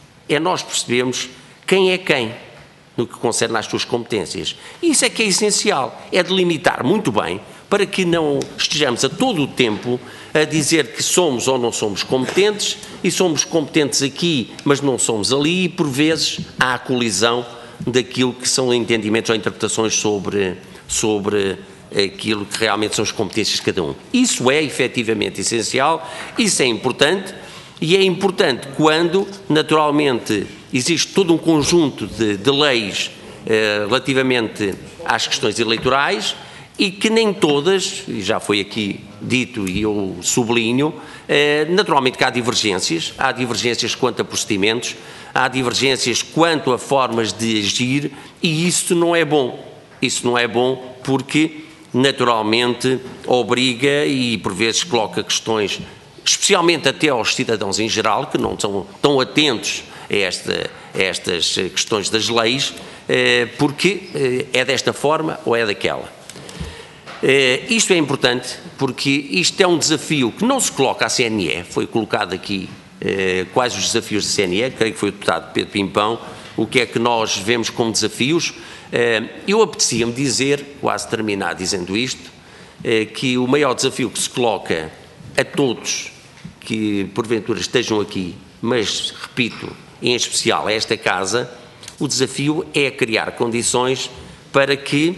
quem é quem no que concerne às suas competências. Isso é que é essencial, é delimitar muito bem para que não estejamos a todo o tempo a dizer que somos ou não somos competentes e somos competentes aqui, mas não somos ali e por vezes há a colisão daquilo que são entendimentos ou interpretações sobre aquilo que realmente são as competências de cada um. Isso é efetivamente essencial, isso é importante e é importante quando naturalmente existe todo um conjunto de leis relativamente às questões eleitorais e que nem todas, e já foi aqui dito e eu sublinho, naturalmente que há divergências quanto a procedimentos, há divergências quanto a formas de agir e isso não é bom. Isso não é bom porque naturalmente obriga e por vezes coloca questões, especialmente até aos cidadãos em geral, que não são tão atentos a estas questões das leis, porque é desta forma ou é daquela. Isto é importante porque isto é um desafio que não se coloca à CNE, foi colocado aqui quais os desafios da CNE, creio que foi o deputado Pedro Pimpão, o que é que nós vemos como desafios. Eu apetecia-me dizer, quase terminar dizendo isto, que o maior desafio que se coloca a todos que porventura estejam aqui, mas repito, em especial a esta Casa, o desafio é criar condições para que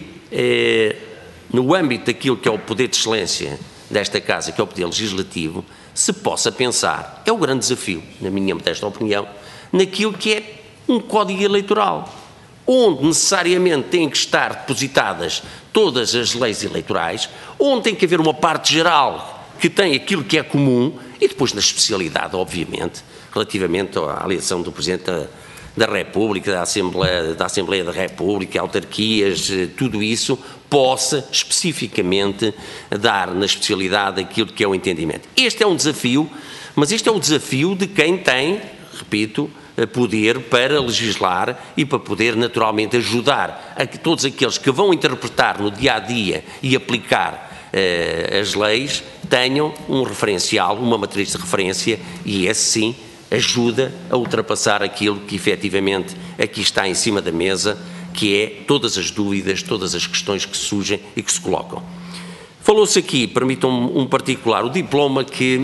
no âmbito daquilo que é o poder de excelência desta Casa, que é o poder legislativo, se possa pensar, é o grande desafio, na minha modesta opinião, naquilo que é um código eleitoral, onde necessariamente têm que estar depositadas todas as leis eleitorais, onde tem que haver uma parte geral que tem aquilo que é comum e depois na especialidade, obviamente, relativamente à eleição do Presidente da República, da Assembleia da República, autarquias, tudo isso possa especificamente dar na especialidade aquilo que é o entendimento. Este é um desafio, mas este é o desafio de quem tem, repito, poder para legislar e para poder naturalmente ajudar a que todos aqueles que vão interpretar no dia-a-dia e aplicar as leis tenham um referencial, uma matriz de referência e esse sim ajuda a ultrapassar aquilo que efetivamente aqui está em cima da mesa, que é todas as dúvidas, todas as questões que surgem e que se colocam. Falou-se aqui, permitam-me um particular, o diploma que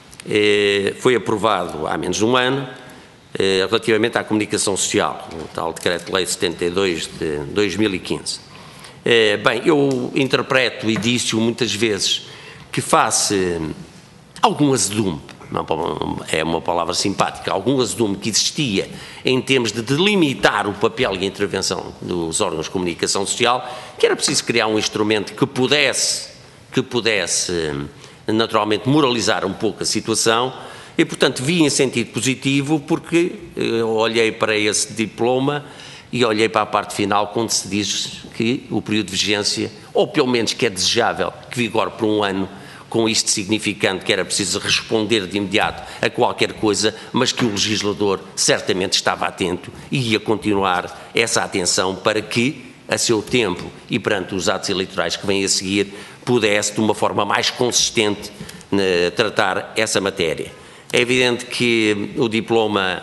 foi aprovado há menos de um ano, relativamente à comunicação social, o tal Decreto-Lei 72 de 2015. Bem, eu interpreto e disse-o muitas vezes que face algum azedume é uma palavra simpática, algum azedume que existia em termos de delimitar o papel e a intervenção dos órgãos de comunicação social, que era preciso criar um instrumento que pudesse naturalmente moralizar um pouco a situação e, portanto, vi em sentido positivo porque olhei para esse diploma e olhei para a parte final quando se diz que o período de vigência, ou pelo menos que é desejável que vigore por um ano, com isto significando que era preciso responder de imediato a qualquer coisa, mas que o legislador certamente estava atento e ia continuar essa atenção para que, a seu tempo e perante os atos eleitorais que vêm a seguir, pudesse, de uma forma mais consistente, tratar essa matéria. É evidente que o diploma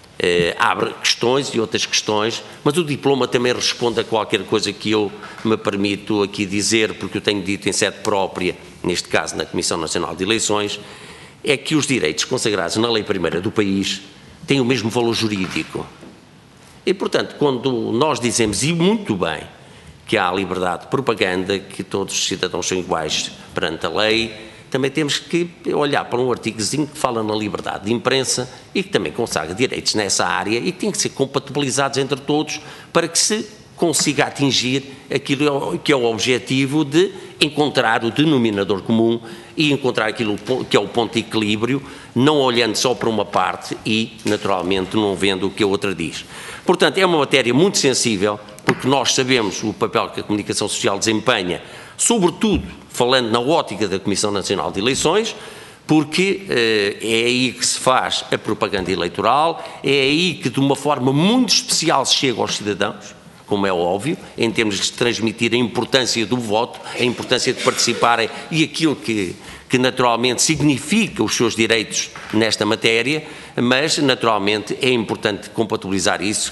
abre questões e outras questões, mas o diploma também responde a qualquer coisa que eu me permito aqui dizer, porque eu tenho dito em sede própria, neste caso na Comissão Nacional de Eleições, é que os direitos consagrados na Lei Primeira do país têm o mesmo valor jurídico. E, portanto, quando nós dizemos, e muito bem, que há a liberdade de propaganda, que todos os cidadãos são iguais perante a lei, também temos que olhar para um artigozinho que fala na liberdade de imprensa e que também consagra direitos nessa área e que tem que ser compatibilizados entre todos para que se consiga atingir aquilo que é o objetivo de encontrar o denominador comum e encontrar aquilo que é o ponto de equilíbrio, não olhando só para uma parte e, naturalmente, não vendo o que a outra diz. Portanto, é uma matéria muito sensível, porque nós sabemos o papel que a comunicação social desempenha, sobretudo falando na ótica da Comissão Nacional de Eleições, porque é aí que se faz a propaganda eleitoral, é aí que de uma forma muito especial se chega aos cidadãos, como é óbvio, em termos de transmitir a importância do voto, a importância de participarem e aquilo que naturalmente significa os seus direitos nesta matéria, mas naturalmente é importante compatibilizar isso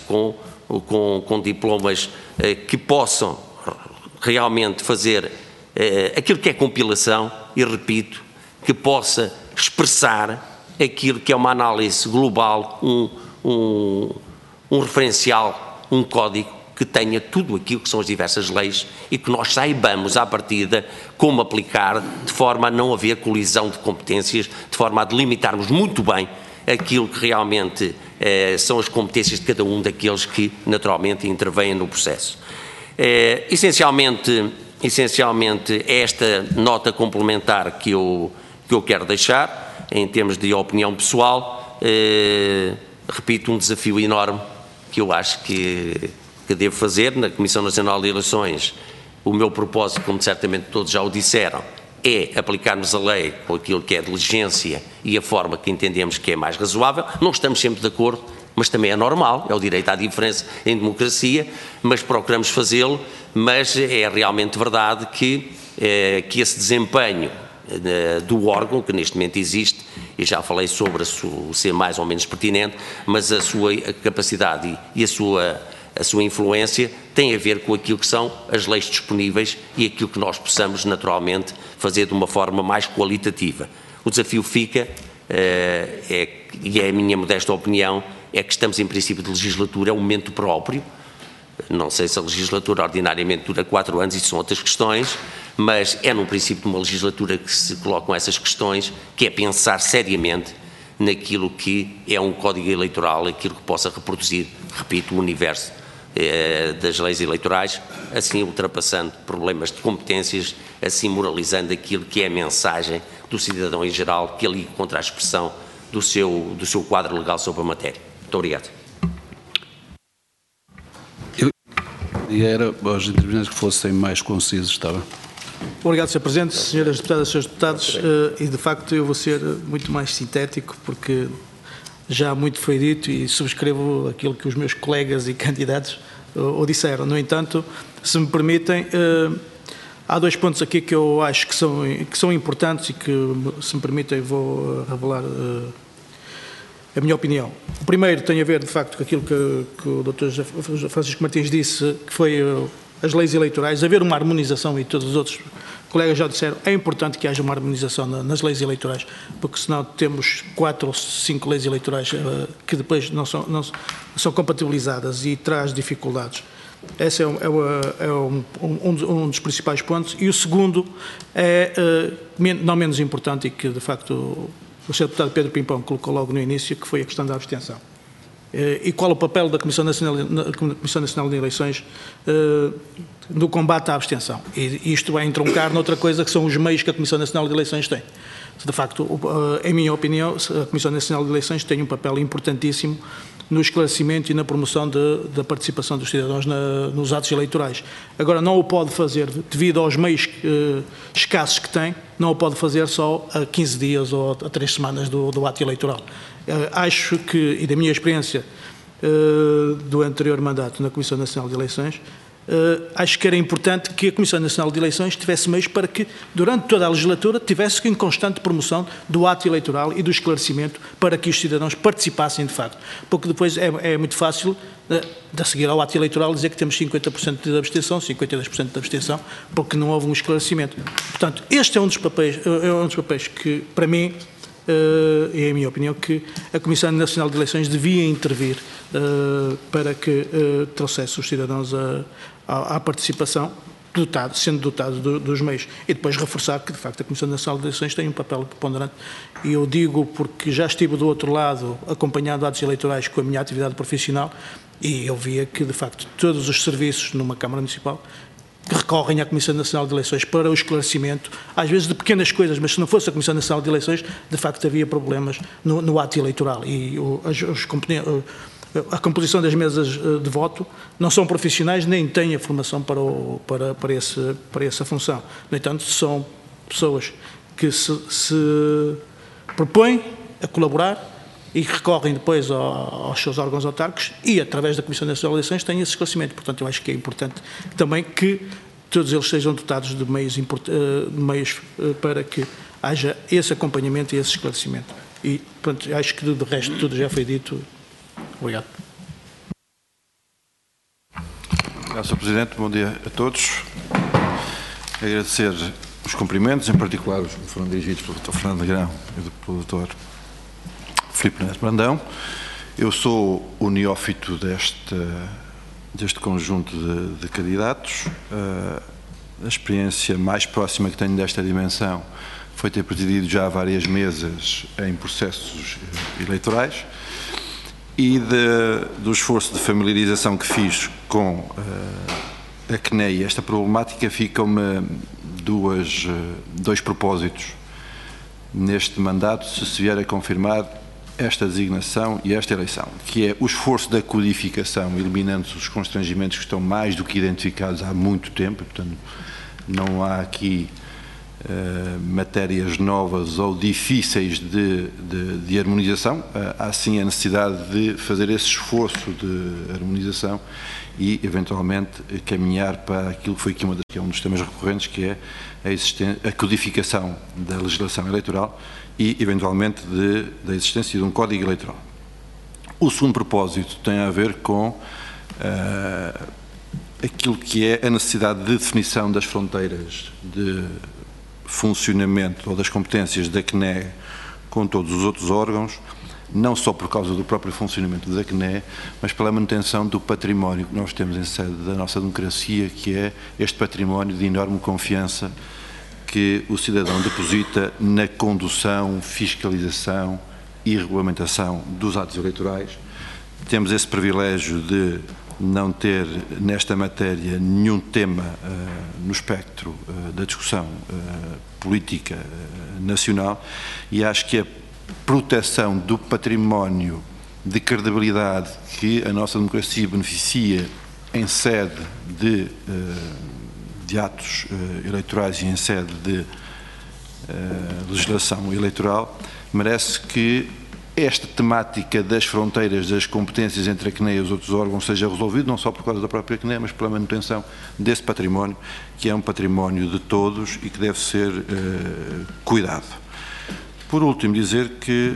com diplomas que possam realmente fazer aquilo que é compilação e, repito, que possa expressar aquilo que é uma análise global, um referencial, um código que tenha tudo aquilo que são as diversas leis e que nós saibamos à partida como aplicar de forma a não haver colisão de competências, de forma a delimitarmos muito bem aquilo que realmente são as competências de cada um daqueles que naturalmente intervêm no processo. Essencialmente esta nota complementar que eu quero deixar, em termos de opinião pessoal, repito, um desafio enorme que eu acho que devo fazer na Comissão Nacional de Eleições. O meu propósito, como certamente todos já o disseram, é aplicarmos a lei com aquilo que é a diligência e a forma que entendemos que é mais razoável. Não estamos sempre de acordo, mas também é normal, é o direito à diferença em democracia, mas procuramos fazê-lo, mas é realmente verdade que esse desempenho do órgão, que neste momento existe, e já falei sobre o ser mais ou menos pertinente, mas a sua capacidade e a sua influência tem a ver com aquilo que são as leis disponíveis e aquilo que nós possamos naturalmente fazer de uma forma mais qualitativa. O desafio fica, e é a minha modesta opinião, é que estamos em princípio de legislatura, é um momento próprio. Não sei se a legislatura ordinariamente dura 4 anos, isso são outras questões, mas é num princípio de uma legislatura que se colocam essas questões, que é pensar seriamente naquilo que é um código eleitoral, aquilo que possa reproduzir, repito, o universo das leis eleitorais, assim ultrapassando problemas de competências, assim moralizando aquilo que é a mensagem do cidadão em geral, que ali encontra a expressão do seu quadro legal sobre a matéria. Muito obrigado. E era aos intervenientes que fossem mais concisos, estava. Obrigado, Sr. Presidente, Senhoras Deputadas e Srs. Deputados, e de facto eu vou ser muito mais sintético porque já muito foi dito e subscrevo aquilo que os meus colegas e candidatos o disseram. No entanto, se me permitem, há 2 pontos aqui que eu acho que são importantes e que, se me permitem, vou revelar a minha opinião. O primeiro tem a ver, de facto, com aquilo que o Dr. Francisco Martins disse, que foi as leis eleitorais, haver uma harmonização, e todos os outros colegas já disseram, é importante que haja uma harmonização nas leis eleitorais, porque senão temos 4 ou 5 leis eleitorais que depois não são compatibilizadas e traz dificuldades. Esse é um dos principais pontos. E o segundo é, não menos importante, e que de facto o Sr. Deputado Pedro Pimpão colocou logo no início, que foi a questão da abstenção. E qual o papel da Comissão Nacional de Eleições no combate à abstenção? E isto vai entroncar noutra coisa, que são os meios que a Comissão Nacional de Eleições tem. De facto, em minha opinião, a Comissão Nacional de Eleições tem um papel importantíssimo no esclarecimento e na promoção da participação dos cidadãos nos atos eleitorais. Agora, não o pode fazer, devido aos meios escassos que tem, não o pode fazer só a 15 dias ou a 3 semanas do ato eleitoral. Acho que, e da minha experiência do anterior mandato na Comissão Nacional de Eleições, acho que era importante que a Comissão Nacional de Eleições tivesse meios para que, durante toda a legislatura, tivesse em constante promoção do ato eleitoral e do esclarecimento para que os cidadãos participassem de facto. Porque depois é muito fácil, de seguir ao ato eleitoral, dizer que temos 50% de abstenção, 52% de abstenção, porque não houve um esclarecimento. Portanto, este é um dos papéis que, para mim, é a minha opinião, que a Comissão Nacional de Eleições devia intervir para que trouxesse os cidadãos à participação, sendo dotado dos meios, e depois reforçar que, de facto, a Comissão Nacional de Eleições tem um papel preponderante. E eu digo porque já estive do outro lado, acompanhando atos eleitorais com a minha atividade profissional, e eu via que, de facto, todos os serviços numa Câmara Municipal que recorrem à Comissão Nacional de Eleições para o esclarecimento, às vezes de pequenas coisas, mas se não fosse a Comissão Nacional de Eleições, de facto havia problemas no ato eleitoral. E a composição das mesas de voto não são profissionais, nem têm a formação para essa função. No entanto, são pessoas que se propõem a colaborar e recorrem depois aos seus órgãos autárquicos e, através da Comissão Nacional de Eleições, têm esse esclarecimento. Portanto, eu acho que é importante também que todos eles sejam dotados de meios para que haja esse acompanhamento e esse esclarecimento. E, pronto, acho que, do resto, tudo já foi dito. Obrigado. Obrigado, Sr. Presidente. Bom dia a todos. Agradecer os cumprimentos, em particular os que foram dirigidos pelo Dr. Fernando Negrão e pelo Dr. Filipe Neves Brandão. Eu sou o neófito deste conjunto de candidatos. A experiência mais próxima que tenho desta dimensão foi ter presidido já várias mesas em processos eleitorais e do esforço de familiarização que fiz com a CNE e esta problemática, ficam-me dois propósitos neste mandato, se vier a confirmar esta designação e esta eleição, que é o esforço da codificação, eliminando-se os constrangimentos que estão mais do que identificados há muito tempo, e, portanto, não há aqui matérias novas ou difíceis de harmonização. Há sim a necessidade de fazer esse esforço de harmonização e, eventualmente, caminhar para aquilo que foi aqui que é um dos temas recorrentes, que é a codificação da legislação eleitoral e, eventualmente, da existência de um código eleitoral. O segundo propósito tem a ver com aquilo que é a necessidade de definição das fronteiras de funcionamento ou das competências da CNE com todos os outros órgãos, não só por causa do próprio funcionamento da CNE, mas pela manutenção do património que nós temos em sede da nossa democracia, que é este património de enorme confiança que o cidadão deposita na condução, fiscalização e regulamentação dos atos eleitorais. Temos esse privilégio de não ter nesta matéria nenhum tema no espectro da discussão política nacional, e acho que a proteção do património de credibilidade que a nossa democracia beneficia em sede de atos eleitorais e em sede de legislação eleitoral merece que esta temática das fronteiras das competências entre a CNE e os outros órgãos seja resolvida, não só por causa da própria CNE, mas pela manutenção desse património, que é um património de todos e que deve ser cuidado. Por último, dizer que,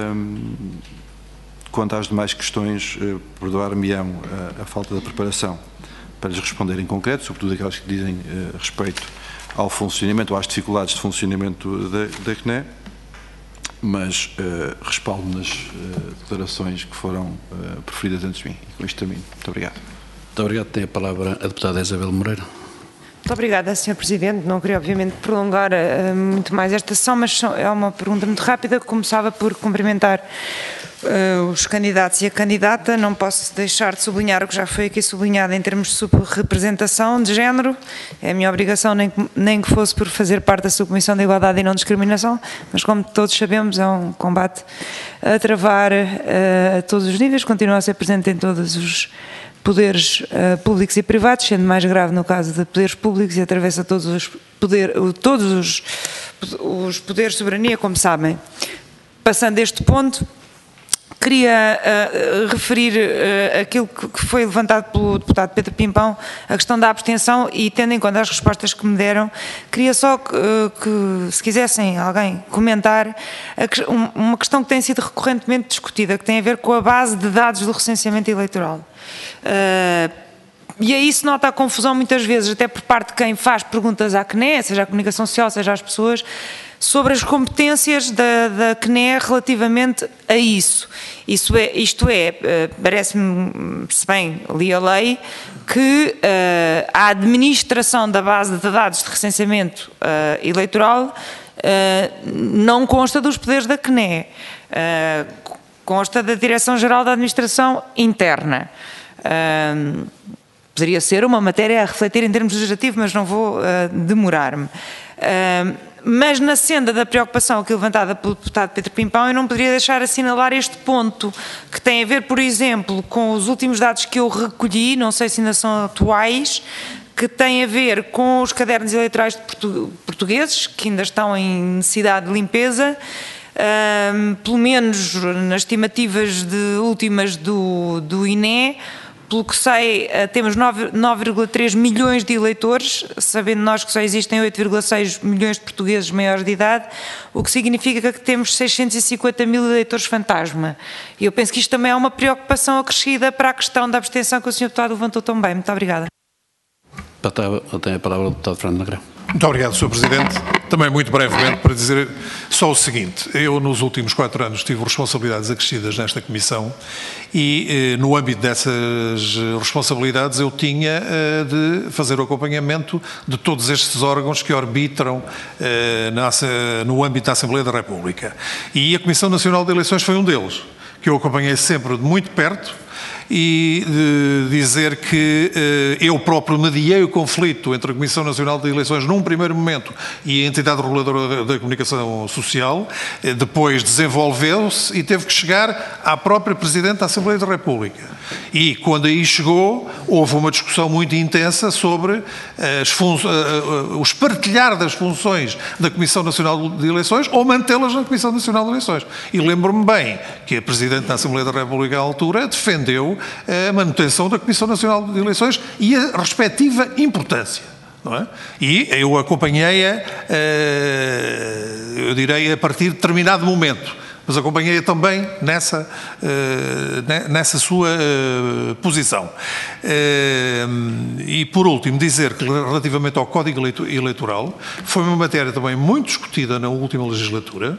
quanto às demais questões, perdoar-me-ão a falta de preparação para lhes responder em concreto, sobretudo aquelas que dizem respeito ao funcionamento, ou às dificuldades de funcionamento da CNE, mas respaldo nas declarações que foram preferidas antes de mim. E com isto termino. Muito obrigado. Muito obrigado. Tem a palavra a deputada Isabel Moreira. Muito obrigada, Sr. Presidente. Não queria, obviamente, prolongar muito mais esta sessão, mas é uma pergunta muito rápida. Começava por cumprimentar os candidatos e a candidata. Não posso deixar de sublinhar o que já foi aqui sublinhado em termos de subrepresentação de género. É a minha obrigação, nem que fosse por fazer parte da Subcomissão de Igualdade e Não Discriminação, mas como todos sabemos, é um combate a travar a todos os níveis, continua a ser presente em todos os poderes públicos e privados, sendo mais grave no caso de poderes públicos e atravessa todos os poderes de soberania, como sabem. Passando deste ponto, queria referir aquilo que foi levantado pelo deputado Pedro Pimpão, a questão da abstenção, e tendo em conta as respostas que me deram, queria só que se quisessem alguém comentar uma questão que tem sido recorrentemente discutida, que tem a ver com a base de dados do recenseamento eleitoral. E aí se nota a confusão muitas vezes, até por parte de quem faz perguntas à CNE, seja a comunicação social, seja às pessoas, sobre as competências da CNE relativamente a isso. Isto é, parece-me, se bem li a lei, que a administração da base de dados de recenseamento eleitoral não consta dos poderes da CNE, consta da Direção-Geral da Administração Interna. Poderia ser uma matéria a refletir em termos legislativos, mas não vou demorar-me. Mas na senda da preocupação aqui levantada pelo deputado Pedro Pimpão, eu não poderia deixar de assinalar este ponto, que tem a ver, por exemplo, com os últimos dados que eu recolhi, não sei se ainda são atuais, que tem a ver com os cadernos eleitorais de portugueses, que ainda estão em necessidade de limpeza, pelo menos nas estimativas últimas do INE. Pelo que sei, temos 9,3 milhões de eleitores, sabendo nós que só existem 8,6 milhões de portugueses maiores de idade, o que significa que temos 650 mil eleitores fantasma. E eu penso que isto também é uma preocupação acrescida para a questão da abstenção que o Sr. Deputado levantou tão bem. Muito obrigada. Tem a palavra o Deputado Fernando Negrão. Muito obrigado, Sr. Presidente. Também muito brevemente para dizer só o seguinte: eu nos últimos 4 anos tive responsabilidades acrescidas nesta Comissão e no âmbito dessas responsabilidades eu tinha de fazer o acompanhamento de todos estes órgãos que arbitram no âmbito da Assembleia da República. E a Comissão Nacional de Eleições foi um deles, que eu acompanhei sempre de muito perto, e de dizer que eu próprio mediei o conflito entre a Comissão Nacional de Eleições num primeiro momento e a entidade reguladora da comunicação social, depois desenvolveu-se e teve que chegar à própria Presidente da Assembleia da República. E quando aí chegou, houve uma discussão muito intensa sobre o espartilhar das funções da Comissão Nacional de Eleições ou mantê-las na Comissão Nacional de Eleições. E lembro-me bem que a Presidente da Assembleia da República à altura defendeu a manutenção da Comissão Nacional de Eleições e a respectiva importância. Não é? E eu acompanhei-a, eu direi, a partir de determinado momento, mas acompanhei-a também nessa sua posição. E, por último, dizer que, relativamente ao Código Eleitoral, foi uma matéria também muito discutida na última legislatura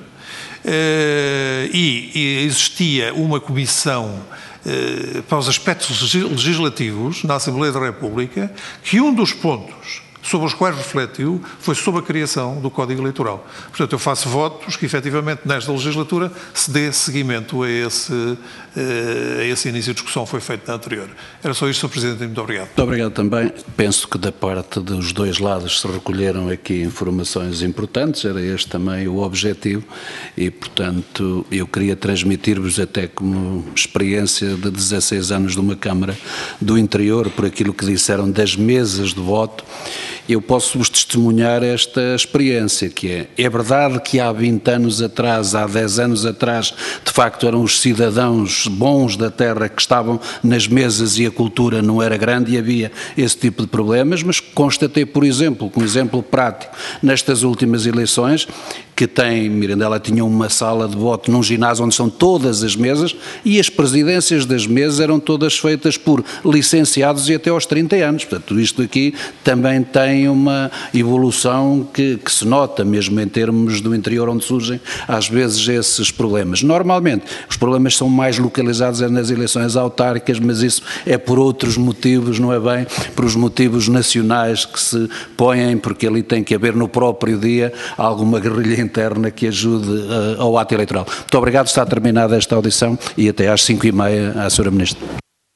e existia uma comissão para os aspectos legislativos na Assembleia da República, que um dos pontos sobre os quais refletiu foi sobre a criação do Código Eleitoral. Portanto, eu faço votos que, efetivamente, nesta legislatura se dê seguimento a esse início de discussão que foi feito na anterior. Era só isto, Sr. Presidente, e muito obrigado. Muito obrigado também. Penso que da parte dos dois lados se recolheram aqui informações importantes, era este também o objetivo e, portanto, eu queria transmitir-vos até como experiência de 16 anos de uma Câmara do Interior, por aquilo que disseram das mesas de voto. Eu posso-vos testemunhar esta experiência, que é verdade que há 20 anos atrás, há 10 anos atrás, de facto eram os cidadãos bons da terra que estavam nas mesas e a cultura não era grande e havia esse tipo de problemas, mas constatei, por exemplo, com um exemplo prático, nestas últimas eleições, que Mirandela tinha uma sala de voto num ginásio onde são todas as mesas e as presidências das mesas eram todas feitas por licenciados e até aos 30 anos. Portanto, isto aqui também tem tem uma evolução que se nota, mesmo em termos do interior, onde surgem às vezes esses problemas. Normalmente, os problemas são mais localizados nas eleições autárquicas, mas isso é por outros motivos, não é bem por os motivos nacionais que se põem, porque ali tem que haver no próprio dia alguma guerrilha interna que ajude ao ato eleitoral. Muito obrigado, está terminada esta audição e até às 5h30 à Sra. Ministra.